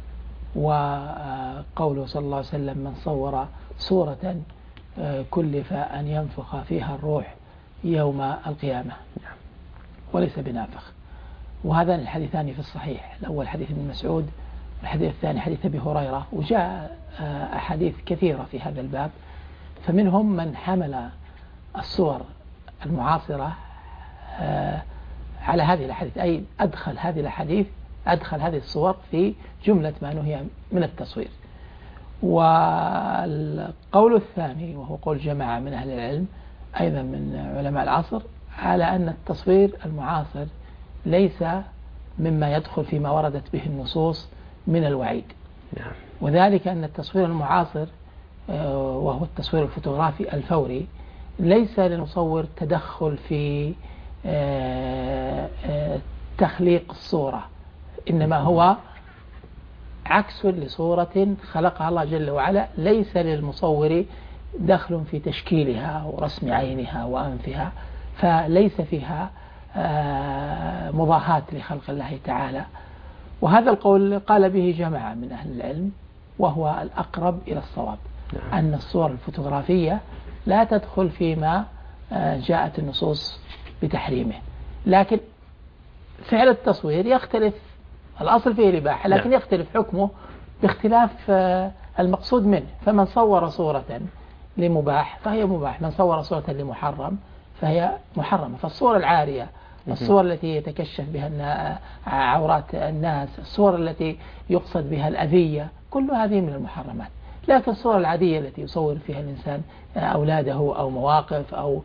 C: وقوله صلى الله عليه وسلم من صور صورة كلف أن ينفخ فيها الروح يوم القيامة وليس بنافخ. وهذان الحديثان في الصحيح، الأول حديث ابن مسعود والحديث الثاني حديث أبي هريرة، وجاء أحاديث كثيرة في هذا الباب. فمنهم من حمل الصور المعاصرة على هذه الحديث، أي أدخل هذه الحديث أدخل هذه الصور في جملة ما نهي من التصوير. والقول الثاني وهو قول جماعة من أهل العلم أيضا من علماء العصر على أن التصوير المعاصر ليس مما يدخل فيما وردت به النصوص من الوعيد. وذلك أن التصوير المعاصر وهو التصوير الفوتوغرافي الفوري ليس للمصور تدخل في تخليق الصورة، إنما هو عكس لصورة خلقها الله جل وعلا، ليس للمصور دخل في تشكيلها ورسم عينها وأنفها، فليس فيها مضاهاة لخلق الله تعالى. وهذا القول قال به جماعة من أهل العلم وهو الأقرب إلى الصواب، أن الصور الفوتوغرافية لا تدخل فيما جاءت النصوص بتحريمه. لكن فعل التصوير يختلف، الأصل فيه الإباحة لكن يختلف حكمه باختلاف المقصود منه. فمن صور صورة لمباح فهي مباح، من صور صورة لمحرم فهي محرمة. فالصور العارية، الصور التي يتكشف بها عورات الناس، الصور التي يقصد بها الأذية، كل هذه من المحرمات. لكن الصور العادية التي يصور فيها الإنسان أولاده أو مواقف أو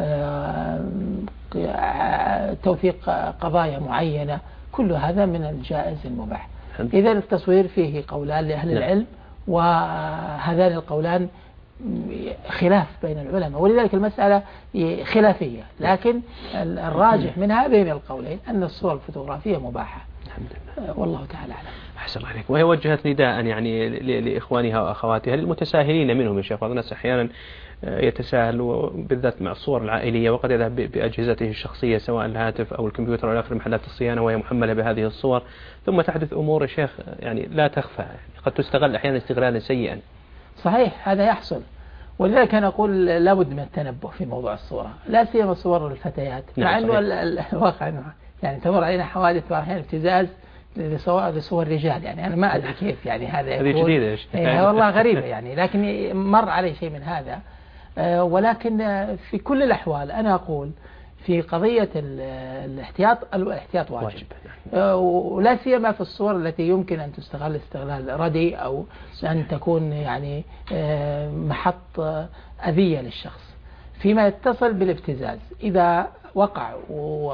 C: توثيق قضايا معينة، كل هذا من الجائز المباح. إذا التصوير فيه قولان لأهل العلم، وهذان القولان خلاف بين العلماء، ولذلك المسألة خلافية، لكن الراجح منها بين القولين أن الصور الفوتوغرافية مباحة. الحمد لله، والله تعالى أعلم.
B: أحسن الله عليك. وهي وجهت نداء يعني لإخوانها وأخواتها للمتساهلين منهم يا شيخ. بعض الناس أحيانا يتساهل بالذات مع الصور العائلية، وقد يذهب بأجهزته الشخصية سواء الهاتف أو الكمبيوتر أو آخر محلات الصيانة وهي محملة بهذه الصور، ثم تحدث أمور يا شيخ يعني لا تخفى، قد تستغل أحيانا استغلالا سيئا.
C: صحيح، هذا يحصل، ولذلك أنا أقول لابد من التنبه في موضوع الصورة، لا سيما صور الفتيات، مع أنه الواقع يعني تمر علينا حوادث وأحيانا ابتزاز لصور رجال، يعني أنا ما أدري كيف يعني هذا يكون.
B: هذه جديدة
C: إيه والله غريبة يعني، لكن مر علي شيء من هذا. ولكن في كل الأحوال أنا أقول في قضية الاحتياط، الاحتياط واجب، ولا سيما في الصور التي يمكن أن تستغل استغلال ردي أو أن تكون يعني محط أذية للشخص. فيما يتصل بالابتزاز، إذا وقع و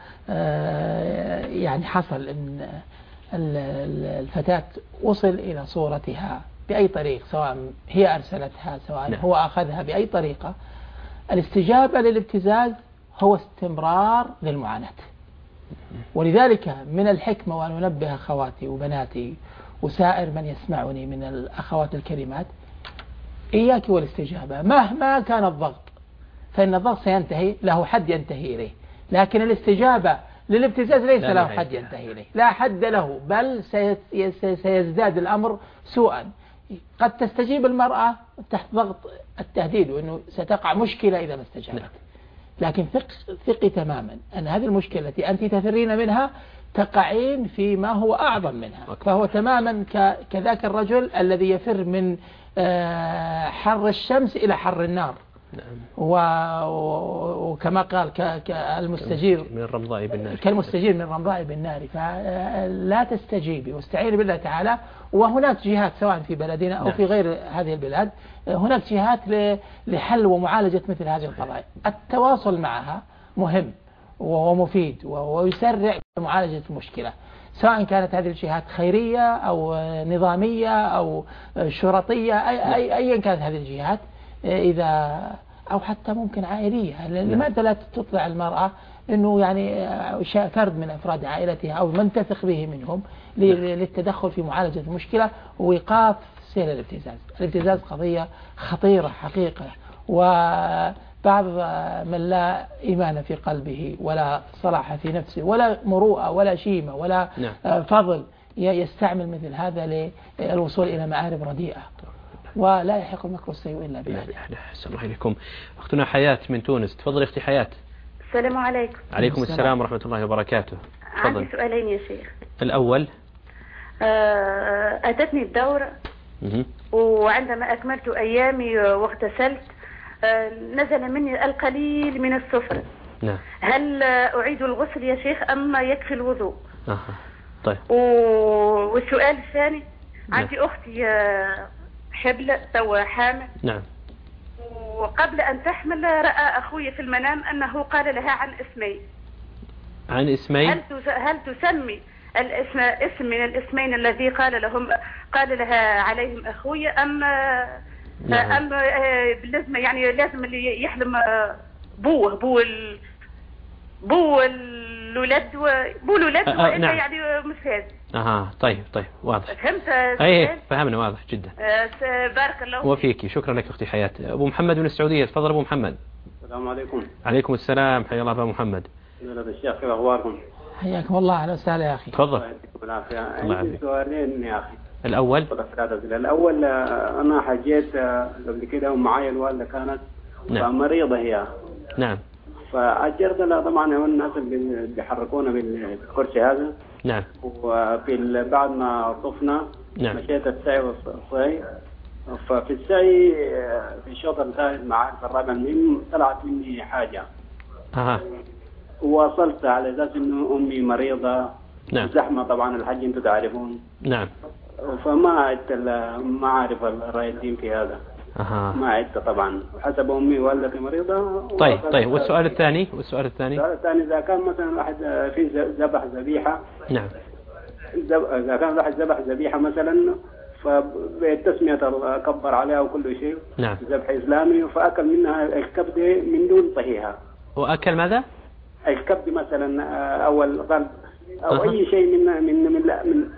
C: يعني حصل أن الفتاة وصل إلى صورتها بأي طريق، سواء هي أرسلتها سواء هو أخذها بأي طريقة، الاستجابة للابتزاز هو استمرار للمعاناة. ولذلك من الحكمة وأن أنبه أخواتي وبناتي وسائر من يسمعني من الأخوات الكريمات، إياك والاستجابة مهما كان الضغط، فإن الضغط سينتهي له حد ينتهي إليه، لكن الاستجابة للابتزاز ليس له حد ينتهي إليه، لا حد له، بل سيزداد الأمر سوءا. قد تستجيب المرأة تحت ضغط التهديد وأنه ستقع مشكلة إذا ما استجابت، لكن ثق ثقي تماما أن هذه المشكلة التي أنت تفرين منها تقعين فيما هو أعظم منها. فهو تماما كذاك الرجل الذي يفر من حر الشمس إلى حر النار، وكما قال كالمستجير
B: من الرمضاء بالنار،
C: كالمستجير من الرمضاء بالنار. فلا تستجيبي واستعيني بالله تعالى. وهناك جهات سواء في بلدنا أو في غير هذه البلاد، هناك جهات لحل ومعالجة مثل هذه القضايا. التواصل معها مهم ومفيد ويسرع في معالجة المشكلة، سواء كانت هذه الجهات خيرية أو نظامية أو شرطية، أي أيا كانت هذه الجهات، إذا أو حتى ممكن عائلية. لماذا لا تطلع المرأة أنه يعني فرد من أفراد عائلتها أو من تثق به منهم للتدخل في معالجة المشكلة وإيقاف سير الابتزاز. الابتزاز قضية خطيرة حقيقة، وبعض من لا إيمان في قلبه ولا صلاح في نفسه ولا مروءة ولا شيمة ولا فضل يستعمل مثل هذا للوصول إلى مآرب رديئة، ولا يحق المكر السيء إلا بأهله.
B: أحسن الله إليكم. أختنا حياة من تونس، تفضل أختي حياة.
J: السلام عليكم.
B: عليكم السلام ورحمة الله وبركاته.
J: تفضل. عندي سؤالين يا شيخ.
B: الأول،
J: أتتني الدورة وعندما أكملت أيامي واغتسلت نزل مني القليل من السفر.
B: نعم.
J: هل أعيد الغسل يا شيخ أم يكفي الوضوء؟
B: أه. طيب.
J: والسؤال الثاني، عندي أختي حبلة توا حامل.
B: نعم.
J: وقبل أن تحمل رأى أخوي في المنام أنه قال لها عن اسمين.
B: عن اسمين؟
J: هل هل تسمي الاسم اسم من الاسمين الذي قال لهم قال لها عليهم أخوي أم نعم. أم لازم يعني لازم اللي يحلم بوه بو ال بو الولد وبو الولد وإلا
B: نعم.
J: يعني مش هذا.
B: اها طيب طيب واضح.
J: فهمت؟
B: اي فهمنا واضح جدا.
J: بارك الله
B: وفيك. شكرا لك اختي حياة. ابو محمد من السعودية، تفضل ابو محمد.
K: السلام عليكم.
B: عليكم السلام، حيا الله ابو محمد.
K: يا الشيخ كيف اخباركم؟
C: حياكم الله. اهلا وسهلا يا اخي.
B: تفضل.
K: يعطيكم العافية. عندي سؤالين يا اخي.
B: الاول
K: الاول انا حجيت قبل كده ومعايا الوالده كانت
B: نعم.
K: مريضه هي
B: نعم.
K: فأجرت لها طبعا الناس اللي بيحركونا بالكرسي هذا.
B: نعم.
K: وفي بعد ما طفنا
B: نعم.
K: مشيت السعي والصعي. ففي السعي في الشوط الثالث مع الرابع المهم طلعت مني حاجة.
B: أها.
K: وصلت على أساس إنه أمي مريضة.
B: نعم.
K: زحمة طبعا الحج أنتم تعرفون.
B: نعم.
K: فما عدت ما أعرف رأي الدين في هذا.
B: أها.
K: ما عدت طبعا وحسب أمي والدتي مريضة.
B: طيب طيب والسؤال الثاني والسؤال الثاني
K: السؤال الثاني إذا كان مثلا واحد في ذبح ذبيحة.
B: نعم.
K: إذا كان واحد ذبح ذبيحة مثلا فبالتسمية كبر عليها وكل شيء.
B: نعم.
K: ذبح إسلامي فأكل منها الكبد من دون طهيها.
B: وأكل ماذا؟
K: الكبد مثلا أو القلب أو
B: أه.
K: أي شيء من من من, من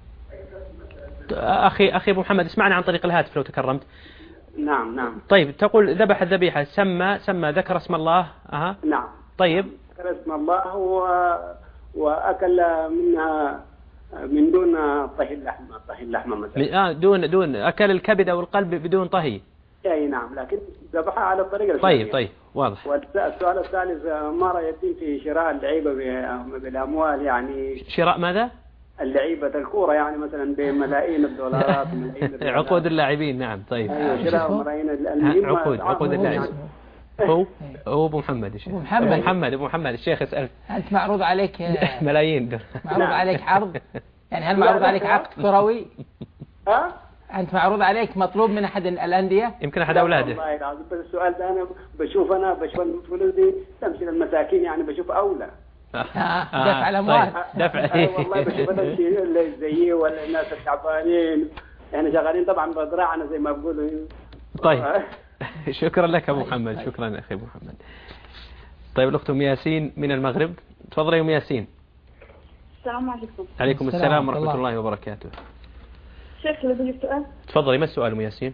B: أخي أخي أبو محمد اسمعني عن طريق الهاتف لو تكرمت.
K: نعم نعم.
B: طيب تقول ذبح الذبيحة سمى سمى ذكر اسم الله. أها.
K: نعم.
B: طيب.
K: ذكر اسم الله و... وأكل منها من دون طهي اللحم طهي اللحمة مثلا.
B: آه دون دون أكل الكبد أو القلب بدون طهي.
K: أي نعم لكن ذبحها على الطريقة
B: الشرعية. طيب طيب واضح.
K: والسؤال الثالث ما رأيتين في شراء اللعيبة بالأموال يعني.
B: شراء ماذا؟
K: اللعيبة الكورة يعني مثلا بملايين الدولارات وملايين الدولارات.
B: عقود اللاعبين. نعم طيب.
K: أيوة شراء ملايين
B: المهم عقود عقود اللاعبين. هو هو أبو محمد الشيخ. أبو محمد أبو محمد أبو محمد الشيخ يسأل.
C: أنت معروض عليك
B: ملايين.
C: معروض عليك عرض يعني هل معروض عليك عقد كروي؟
K: ها؟
C: أنت معروض عليك مطلوب من أحد الأندية؟
B: يمكن أحد أولاده.
K: والله العظيم بس السؤال ده أنا بشوف أنا بشوف الفلوس دي تمشي للمساكين يعني بشوف أولى.
C: آه دفع الأموال.
B: طيب. دفع.
K: والله بشوف أنا اللي زيي ولا الناس التعبانين يعني شغالين طبعا بزراعنا زي ما بقولوا.
B: طيب. شكرا لك أبو محمد. شكرا أخي أبو محمد. طيب الأخت أم ياسين من المغرب. تفضلي يا أم ياسين.
H: السلام عليكم.
B: عليكم السلام ورحمة الله وبركاته.
H: شيخ لدي سؤال.
B: تفضلي ما السؤال أم ياسين؟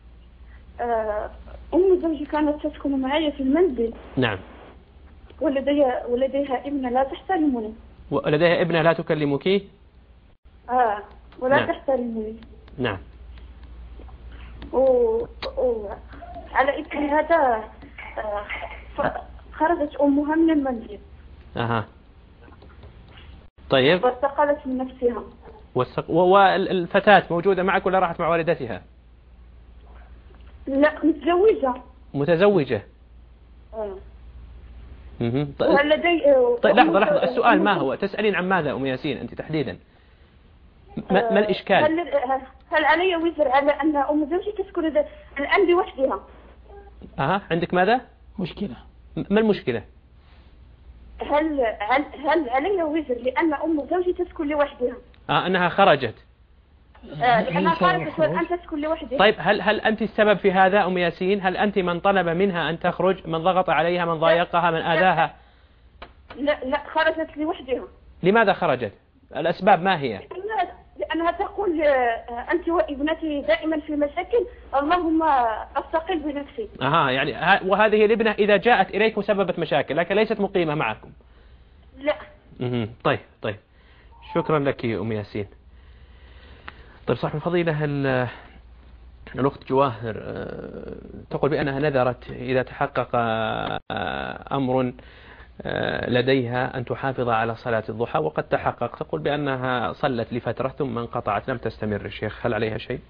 H: أم زوجي كانت تسكن معي في المنزل.
B: نعم.
H: ولديها ولديها ابنة لا تحترمني.
B: ولديها ابنة لا تكلمك؟
H: آه ولا
B: نعم.
H: تحترمني.
B: نعم.
H: و... و... على إثر هذا آه خرجت أمها من المنزل.
B: أها. طيب.
H: واستقلت من نفسها.
B: والسق... والفتاة موجودة معك ولا راحت مع والدتها؟
H: لا متزوجة.
B: متزوجة.
H: آه.
B: اها.
H: طيب. لدي...
B: طيب لحظة لحظة السؤال ما هو؟ تسألين عن ماذا أم ياسين أنت تحديدا؟ ما, ما الإشكال؟
H: هل, هل علي وزر على أن أم زوجي تسكن الآن بوحدها؟
B: أها عندك ماذا؟
C: مشكلة.
B: ما المشكلة؟
H: هل هل هل علي وزر لأن أم زوجي تسكن لوحدها؟
B: آه أنها خرجت.
H: آه لأنها خرجت والآن تسكن لوحدها.
B: طيب هل هل أنت السبب في هذا أم ياسين؟ هل أنت من طلب منها أن تخرج؟ من ضغط عليها؟ من ضايقها؟ من آذاها؟
H: لا لا خرجت لوحدها.
B: لماذا خرجت؟ الأسباب ما هي؟
H: لأنها تقول أنت وابنتي دائما في مشاكل اللهم أستقل بنفسي.
B: أها يعني وهذه الابنة إذا جاءت إليكم سببت مشاكل لكن ليست مقيمة معكم.
H: لا.
B: مه. طيب طيب شكرا لك أم ياسين. طيب صاحب الفضيلة الأخت جواهر تقول بأنها نذرت إذا تحقق أمر لديها أن تحافظ على صلاة الضحى وقد تحقق. تقول بأنها صلت لفترة ثم انقطعت لم تستمر. الشيخ هل عليها شيء؟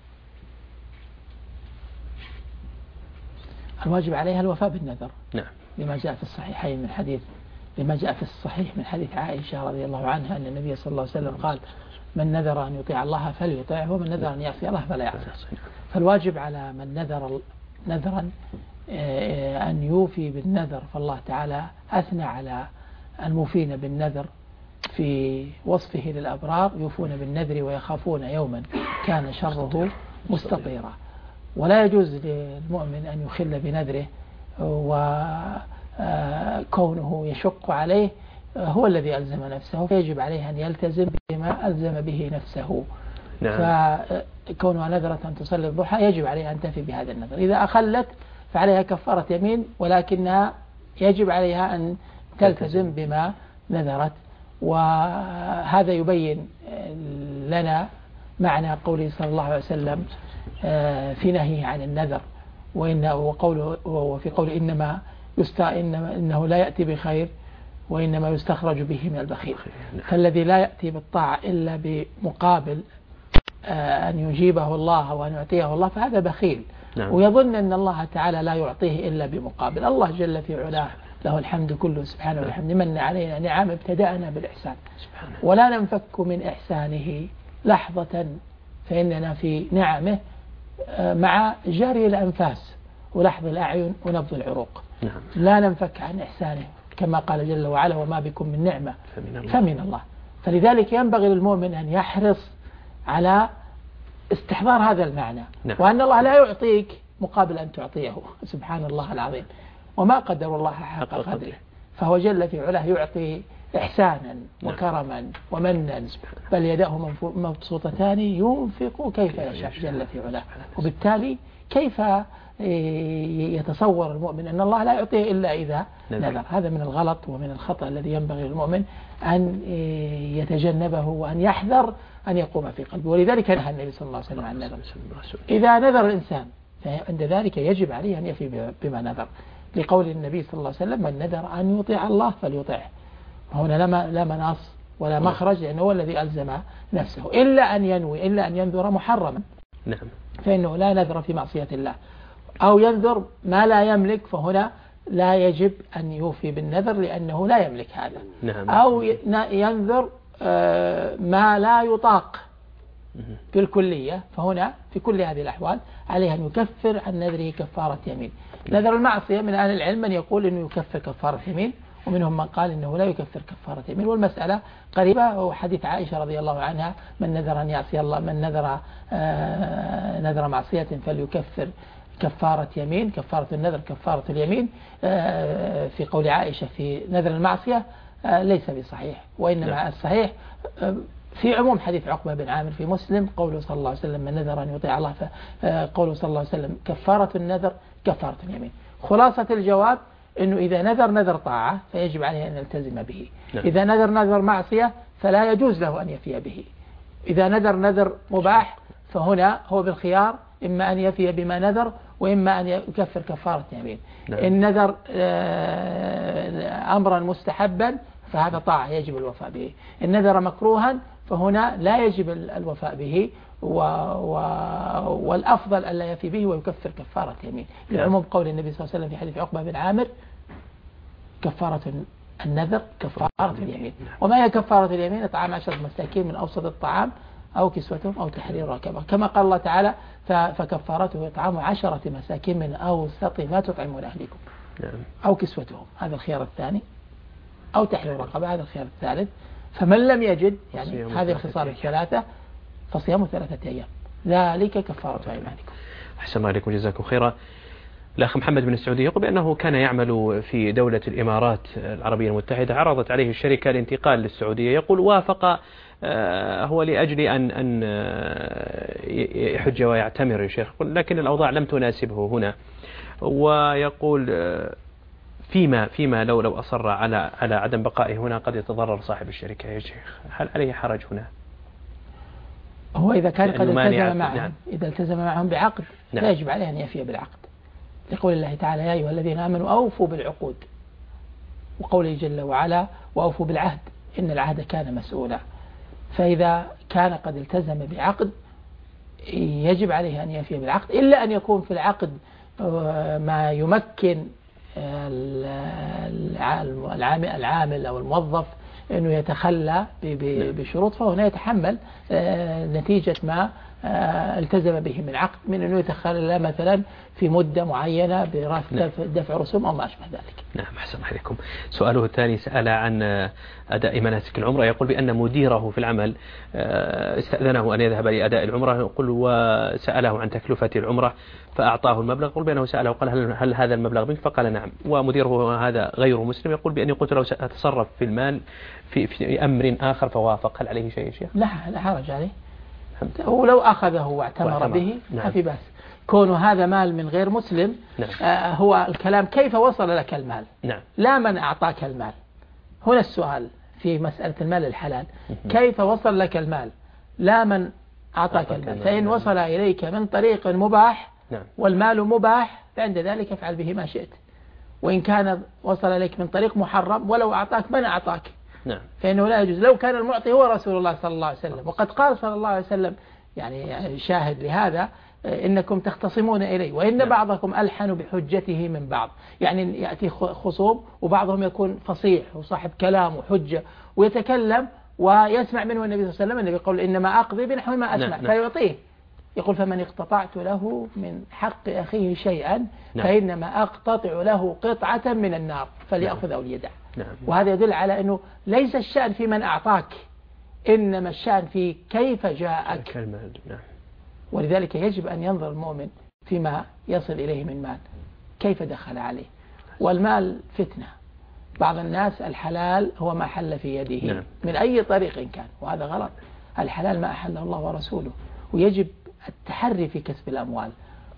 C: الواجب عليها الوفاء بالنذر.
B: نعم.
C: لما جاء في الصحيحين من حديث لما جاء في الصحيح من حديث عائشة رضي الله عنها أن النبي صلى الله عليه وسلم قال من نذر أن يطيع الله فليطيعه ومن نذر أن يعصي الله فلا يعصي. فالواجب على من نذر نذرا أن يوفي بالنذر. فالله تعالى أثنى على الموفين بالنذر في وصفه للأبرار يوفون بالنذر ويخافون يوما كان شره مستطيرا. ولا يجوز للمؤمن أن يخل بنذره وكونه يشق عليه هو الذي ألزم نفسه فيجب عليه أن يلتزم بما ألزم به نفسه.
B: نعم.
C: فكونها نذرة أن تصلي الضحى يجب عليها أن تفي بهذا النذر. إذا أخلت فعليها كفارة يمين ولكنها يجب عليها أن تلتزم بما نذرت. وهذا يبين لنا معنى قوله صلى الله عليه وسلم في نهيه عن النذر وإن وقوله وفي قوله إنما إنما إنه لا يأتي بخير وإنما يستخرج به من البخيل. فالذي لا يأتي بالطاعة إلا بمقابل أن يجيبه الله وأن يعطيه الله فهذا بخيل. نعم. ويظن أن الله تعالى لا يعطيه إلا بمقابل. الله جل في علاه له الحمد كله سبحانه والحمد من علينا نعم ابتدأنا بالإحسان ولا ننفك من إحسانه لحظة فإننا في نعمه مع جري الأنفاس ولحظ الأعين ونبض العروق. نعم. لا ننفك عن إحسانه كما قال جل وعلا وما بكم من نعمة فمن الله. فمن الله. فلذلك ينبغي للمؤمن أن يحرص على استحضار هذا المعنى. نعم. وأن الله لا يعطيك مقابل أن تعطيه سبحان الله العظيم وما قدر الله حق قدره. فهو جل في علاه يعطي إحسانا وكرما ومنا بل يداه مبسوطتان ينفق كيف يشاء جل في علاه. وبالتالي كيف يتصور المؤمن أن الله لا يعطيه إلا إذا نذر. هذا من الغلط ومن الخطأ الذي ينبغي للمؤمن أن يتجنبه وأن يحذر أن يقوم في قلبه. ولذلك نهى النبي صلى الله عليه وسلم عن النذر. إذا نذر الإنسان فعند ذلك يجب عليه أن يفي بما نذر لقول النبي صلى الله عليه وسلم من نذر أن يطيع الله فليطيعه. هنا لا مناص ولا مخرج لأنه هو الذي ألزم نفسه إلا أن ينوي إلا أن ينذر محرما. نعم. فإنه لا نذر في معصية الله أو ينذر ما لا يملك فهنا لا يجب أن يوفي بالنذر لأنه لا يملك هذا. نعم. أو ينذر ما لا يطاق بالكلية فهنا في كل هذه الأحوال عليه أن يكفر عن نذره كفارة يمين. نذر المعصية من أهل العلم من يقول أنه يكفر كفارة يمين ومنهم من قال إنه لا يكفر كفارة يمين. والمسألة قريبة وحديث عائشة رضي الله عنها من نذر أن يعصي الله من نذر آه نذر معصية فليكفر كفارة يمين. كفارة النذر كفارة اليمين آه في قول عائشة في نذر المعصية آه ليس بصحيح وإنما الصحيح آه في عموم حديث عقبة بن عامر في مسلم قوله صلى الله عليه وسلم من نذر أن يطيع الله فقوله صلى الله عليه وسلم كفارة النذر كفارة اليمين. خلاصة الجواب إنه إذا نذر نذر طاعة فيجب عليه أن يلتزم به. نعم. إذا نذر نذر معصية فلا يجوز له أن يفي به. إذا نذر نذر مباح فهنا هو بالخيار إما أن يفي بما نذر وإما أن يكفر كفارة يمين. نعم. إن نذر أمرا مستحبا فهذا طاعة يجب الوفاء به. إن نذر مكروها فهنا لا يجب الوفاء به و... و... والأفضل ألا يفي به ويكفر كفارة يمين لعموم قول النبي صلى الله عليه وسلم في حديث عقبة بن عامر كفارة النذر كفارة اليمين. وما هي كفارة اليمين؟ إطعام عشرة مساكين من أوسط الطعام أو كسوتهم أو تحرير رقبة كما قال الله تعالى ف... فكفارته إطعام عشرة مساكين من أوسط ما تطعمون أهلكم أو كسوتهم هذا الخيار الثاني أو تحرير رقبة هذا الخيار الثالث. فمن لم يجد يعني هذه الخصال الثلاثة فصيام ثلاثة أيام ذلك كفارة أيمانكم.
B: أحسن الله عليكم جزاكم خيرا. الأخ محمد بن السعودية يقول بأنه كان يعمل في دولة الإمارات العربية المتحدة عرضت عليه الشركة الانتقال للسعودية يقول وافق هو لأجل أن أن يحج ويعتمر يا شيخ لكن الأوضاع لم تناسبه هنا ويقول فيما فيما لو لو أصر على على عدم بقائه هنا قد يتضرر صاحب الشركة يا شيخ هل عليه حرج هنا؟
C: هو إذا كان قد التزم معهم نعم. إذا التزم معهم بعقد نعم. لا يجب عليه أن يفي بالعقد لقول الله تعالى يا أيها الذين آمنوا أوفوا بالعقود وقوله جل وعلا وأوفوا بالعهد إن العهد كان مسؤولا. فإذا كان قد التزم بعقد يجب عليه أن يفي بالعقد إلا أن يكون في العقد ما يمكن العامل أو الموظف أنه يتخلى بشروط فهنا يتحمل نتيجة ما التزم به من عقد من أنه يتخلى مثلا في مدة معينة برفع دفع رسوم أو ما أشبه ذلك.
B: نعم أحسن عليكم. سؤاله الثاني سأل عن أداء مناسك العمرة يقول بأن مديره في العمل استأذنه أن يذهب لأداء العمرة يقول وسأله عن تكلفة العمرة فأعطاه المبلغ يقول بأنه سأله قال هل, هل هذا المبلغ منك فقال نعم ومديره هذا غير مسلم يقول بأني قلت له سأتصرف في المال في, في أمر آخر فوافق هل عليه شيء يا شيخ؟
C: لا لا حرج عليه ولو أخذه واعتمر به ما في بأس. كون هذا مال من غير مسلم نعم. آه هو الكلام كيف وصل لك المال
B: نعم.
C: لا من أعطاك المال. هنا السؤال في مسألة المال الحلال كيف وصل لك المال لا من أعطاك المال. فإن وصل إليك من طريق مباح نعم. والمال مباح فعند ذلك افعل به ما شئت وإن كان وصل إليك من طريق محرم ولو أعطاك من أعطاك
B: نعم.
C: فإنه لا يجوز لو كان المعطي هو رسول الله صلى الله عليه وسلم. وقد قال صلى الله عليه وسلم يعني شاهد لهذا إنكم تختصمون إليه وإن نعم. بعضكم ألحن بحجته من بعض. يعني يأتي خصوم وبعضهم يكون فصيح وصاحب كلام وحجة ويتكلم ويسمع منه النبي صلى الله عليه وسلم. النبي يقول إنما أقضي بنحو ما أسمع نعم. فيعطيه. يقول فمن اقتطعت له من حق أخيه شيئا نعم. فإنما أقتطع له قطعة من النار فليأخذ أو ليدع. نعم. وهذا يدل على أنه ليس الشأن في من أعطاك إنما الشأن في كيف جاءك.
B: نعم.
C: ولذلك يجب أن ينظر المؤمن فيما يصل إليه من مال كيف دخل عليه. والمال فتنة. بعض الناس الحلال هو ما حل في يده نعم. من أي طريق كان وهذا غلط. الحلال ما أحل الله ورسوله ويجب التحري في كسب الأموال.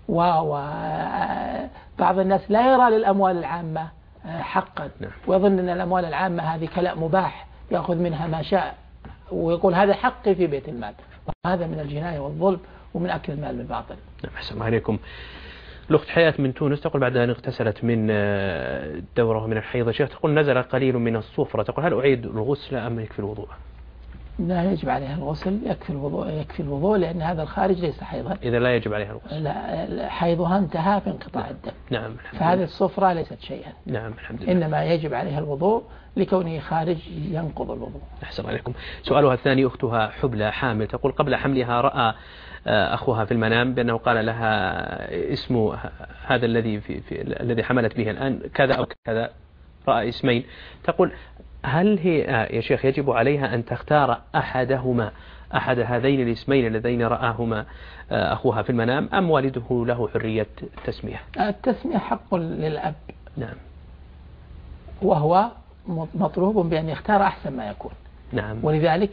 C: وبعض الناس لا يرى للأموال العامة حقا نعم. ويظن أن الأموال العامة هذه كلاء مباح يأخذ منها ما شاء ويقول هذا حقي في بيت المال. وهذا من الجناية والظلم ومن أكل المال بالباطل.
B: نعم. أحسن الله عليكم. الأخت حياة من تونس تقول بعد أن اغتسلت من دورة من الحيض شيخ تقول نزل قليل من الصفرة تقول هل أعيد الغسل أم يكفي الوضوء؟
C: لا يجب عليها الغسل يكفي الوضوء يكفي الوضوء لأن هذا الخارج ليس حيضا.
B: إذا لا يجب عليها الغسل.
C: لا حيضها انتهى في انقطاع نعم. الدم.
B: نعم.
C: فهذه الصفرة ليست شيئا.
B: نعم الحمد لله.
C: إنما يجب عليها الوضوء لكونه خارج ينقض الوضوء.
B: أحسن عليكم. سؤالها الثاني أختها حبلى حامل تقول قبل حملها رأى أخوها في المنام بأنه قال لها اسم هذا الذي في, في الذي حملت به الآن كذا أو كذا رأى اسمين. تقول هل هي يا شيخ يجب عليها أن تختار أحدهما أحد هذين الاسمين اللذين رآهما أخوها في المنام أم والده له حرية التسمية؟
C: التسمية حق للأب.
B: نعم.
C: وهو مطلوب بأن يختار أحسن ما يكون.
B: نعم.
C: ولذلك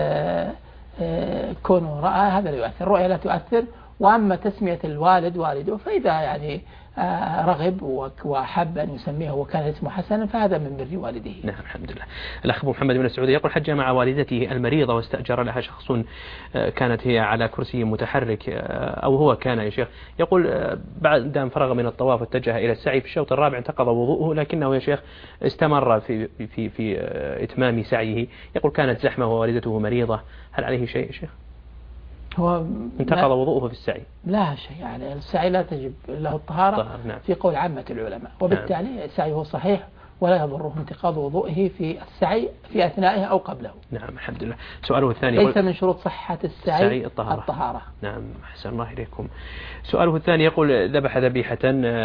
C: كونه رأى هذا لا يؤثر. الرؤية لا تؤثر. وأما تسمية الوالد والده فإذا يعني رغب وحب أن يسميه وكان اسمه حسنا فهذا من بر والده.
B: نعم الحمد لله. الأخ أبو محمد من السعودية يقول حج مع والدته المريضة واستأجر لها شخص كانت هي على كرسي متحرك أو هو كان يا شيخ يقول بعد أن فرغ من الطواف واتجه إلى السعي في الشوط الرابع انتقض وضوءه لكنه يا شيخ استمر في في في إتمام سعيه. يقول كانت زحمة ووالدته مريضة هل عليه شيء يا شيخ؟
C: هو
B: انتقض وضوءه في السعي.
C: لا شيء عليه. السعي لا تجب له الطهارة طهر. نعم. في قول عامة العلماء وبالتالي نعم. سعيه صحيح ولا يضره انتقاض وضوئه في السعي في أثنائه أو قبله.
B: نعم الحمد لله. سؤاله الثاني
C: ليس من شروط صحة السعي, السعي
B: الطهارة.
C: الطهارة.
B: نعم أحسن الله إليكم. سؤاله الثاني يقول ذبح ذبيحة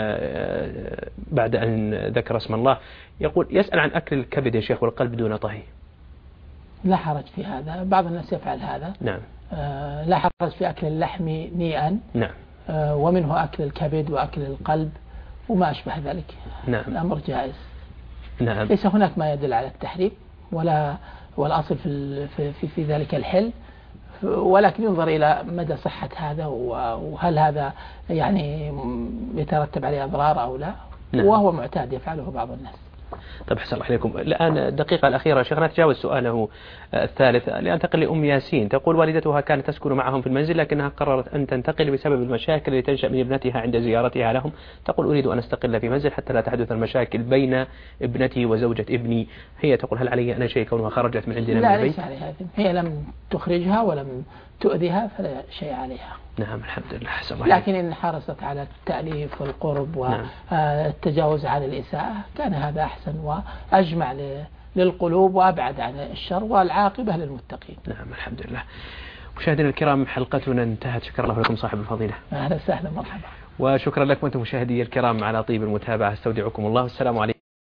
B: بعد أن ذكر اسم الله يقول يسأل عن أكل الكبد يا شيخ والقلب دون طهي.
C: لا حرج في هذا. بعض الناس يفعل هذا.
B: نعم.
C: آه لا حرج في أكل اللحم نيئا.
B: نعم.
C: آه ومنه أكل الكبد وأكل القلب وما أشبه ذلك.
B: نعم.
C: الأمر جائز.
B: نعم.
C: ليس هناك ما يدل على التحريم ولا والأصل في في في ذلك الحل ولكن ينظر إلى مدى صحة هذا وهل هذا يعني يترتب عليه أضرار أو لا. نعم. وهو معتاد يفعله بعض الناس.
B: طيب حسن الله عليكم. الآن الدقيقة الأخيرة شيخنا نتجاوز سؤاله الثالث لأنتقل لأم ياسين تقول والدتها كانت تسكن معهم في المنزل لكنها قررت أن تنتقل بسبب المشاكل التي تنشأ من ابنتها عند زيارتها لهم. تقول أريد أن أستقل في منزل حتى لا تحدث المشاكل بين ابنتي وزوجة ابني. هي تقول هل علي أنا شيء كونها خرجت من عندنا
C: لا
B: من البيت؟
C: ليس عليها. هي لم تخرجها ولم تؤذيها فلا شيء عليها.
B: نعم الحمد لله. حسن الله.
C: لكن إن حرصت على التأليف والقرب والتجاوز عن الإساءة كان هذا أحسن وأجمع للقلوب وأبعد عن الشر والعاقبة للمتقين.
B: نعم الحمد لله. مشاهدينا الكرام حلقتنا انتهت. شكرا الله لكم صاحب الفضيلة.
C: أهلا وسهلا مرحبا.
B: وشكرا لكم أنتم مشاهدي الكرام على طيب المتابعة. استودعكم الله والسلام عليكم.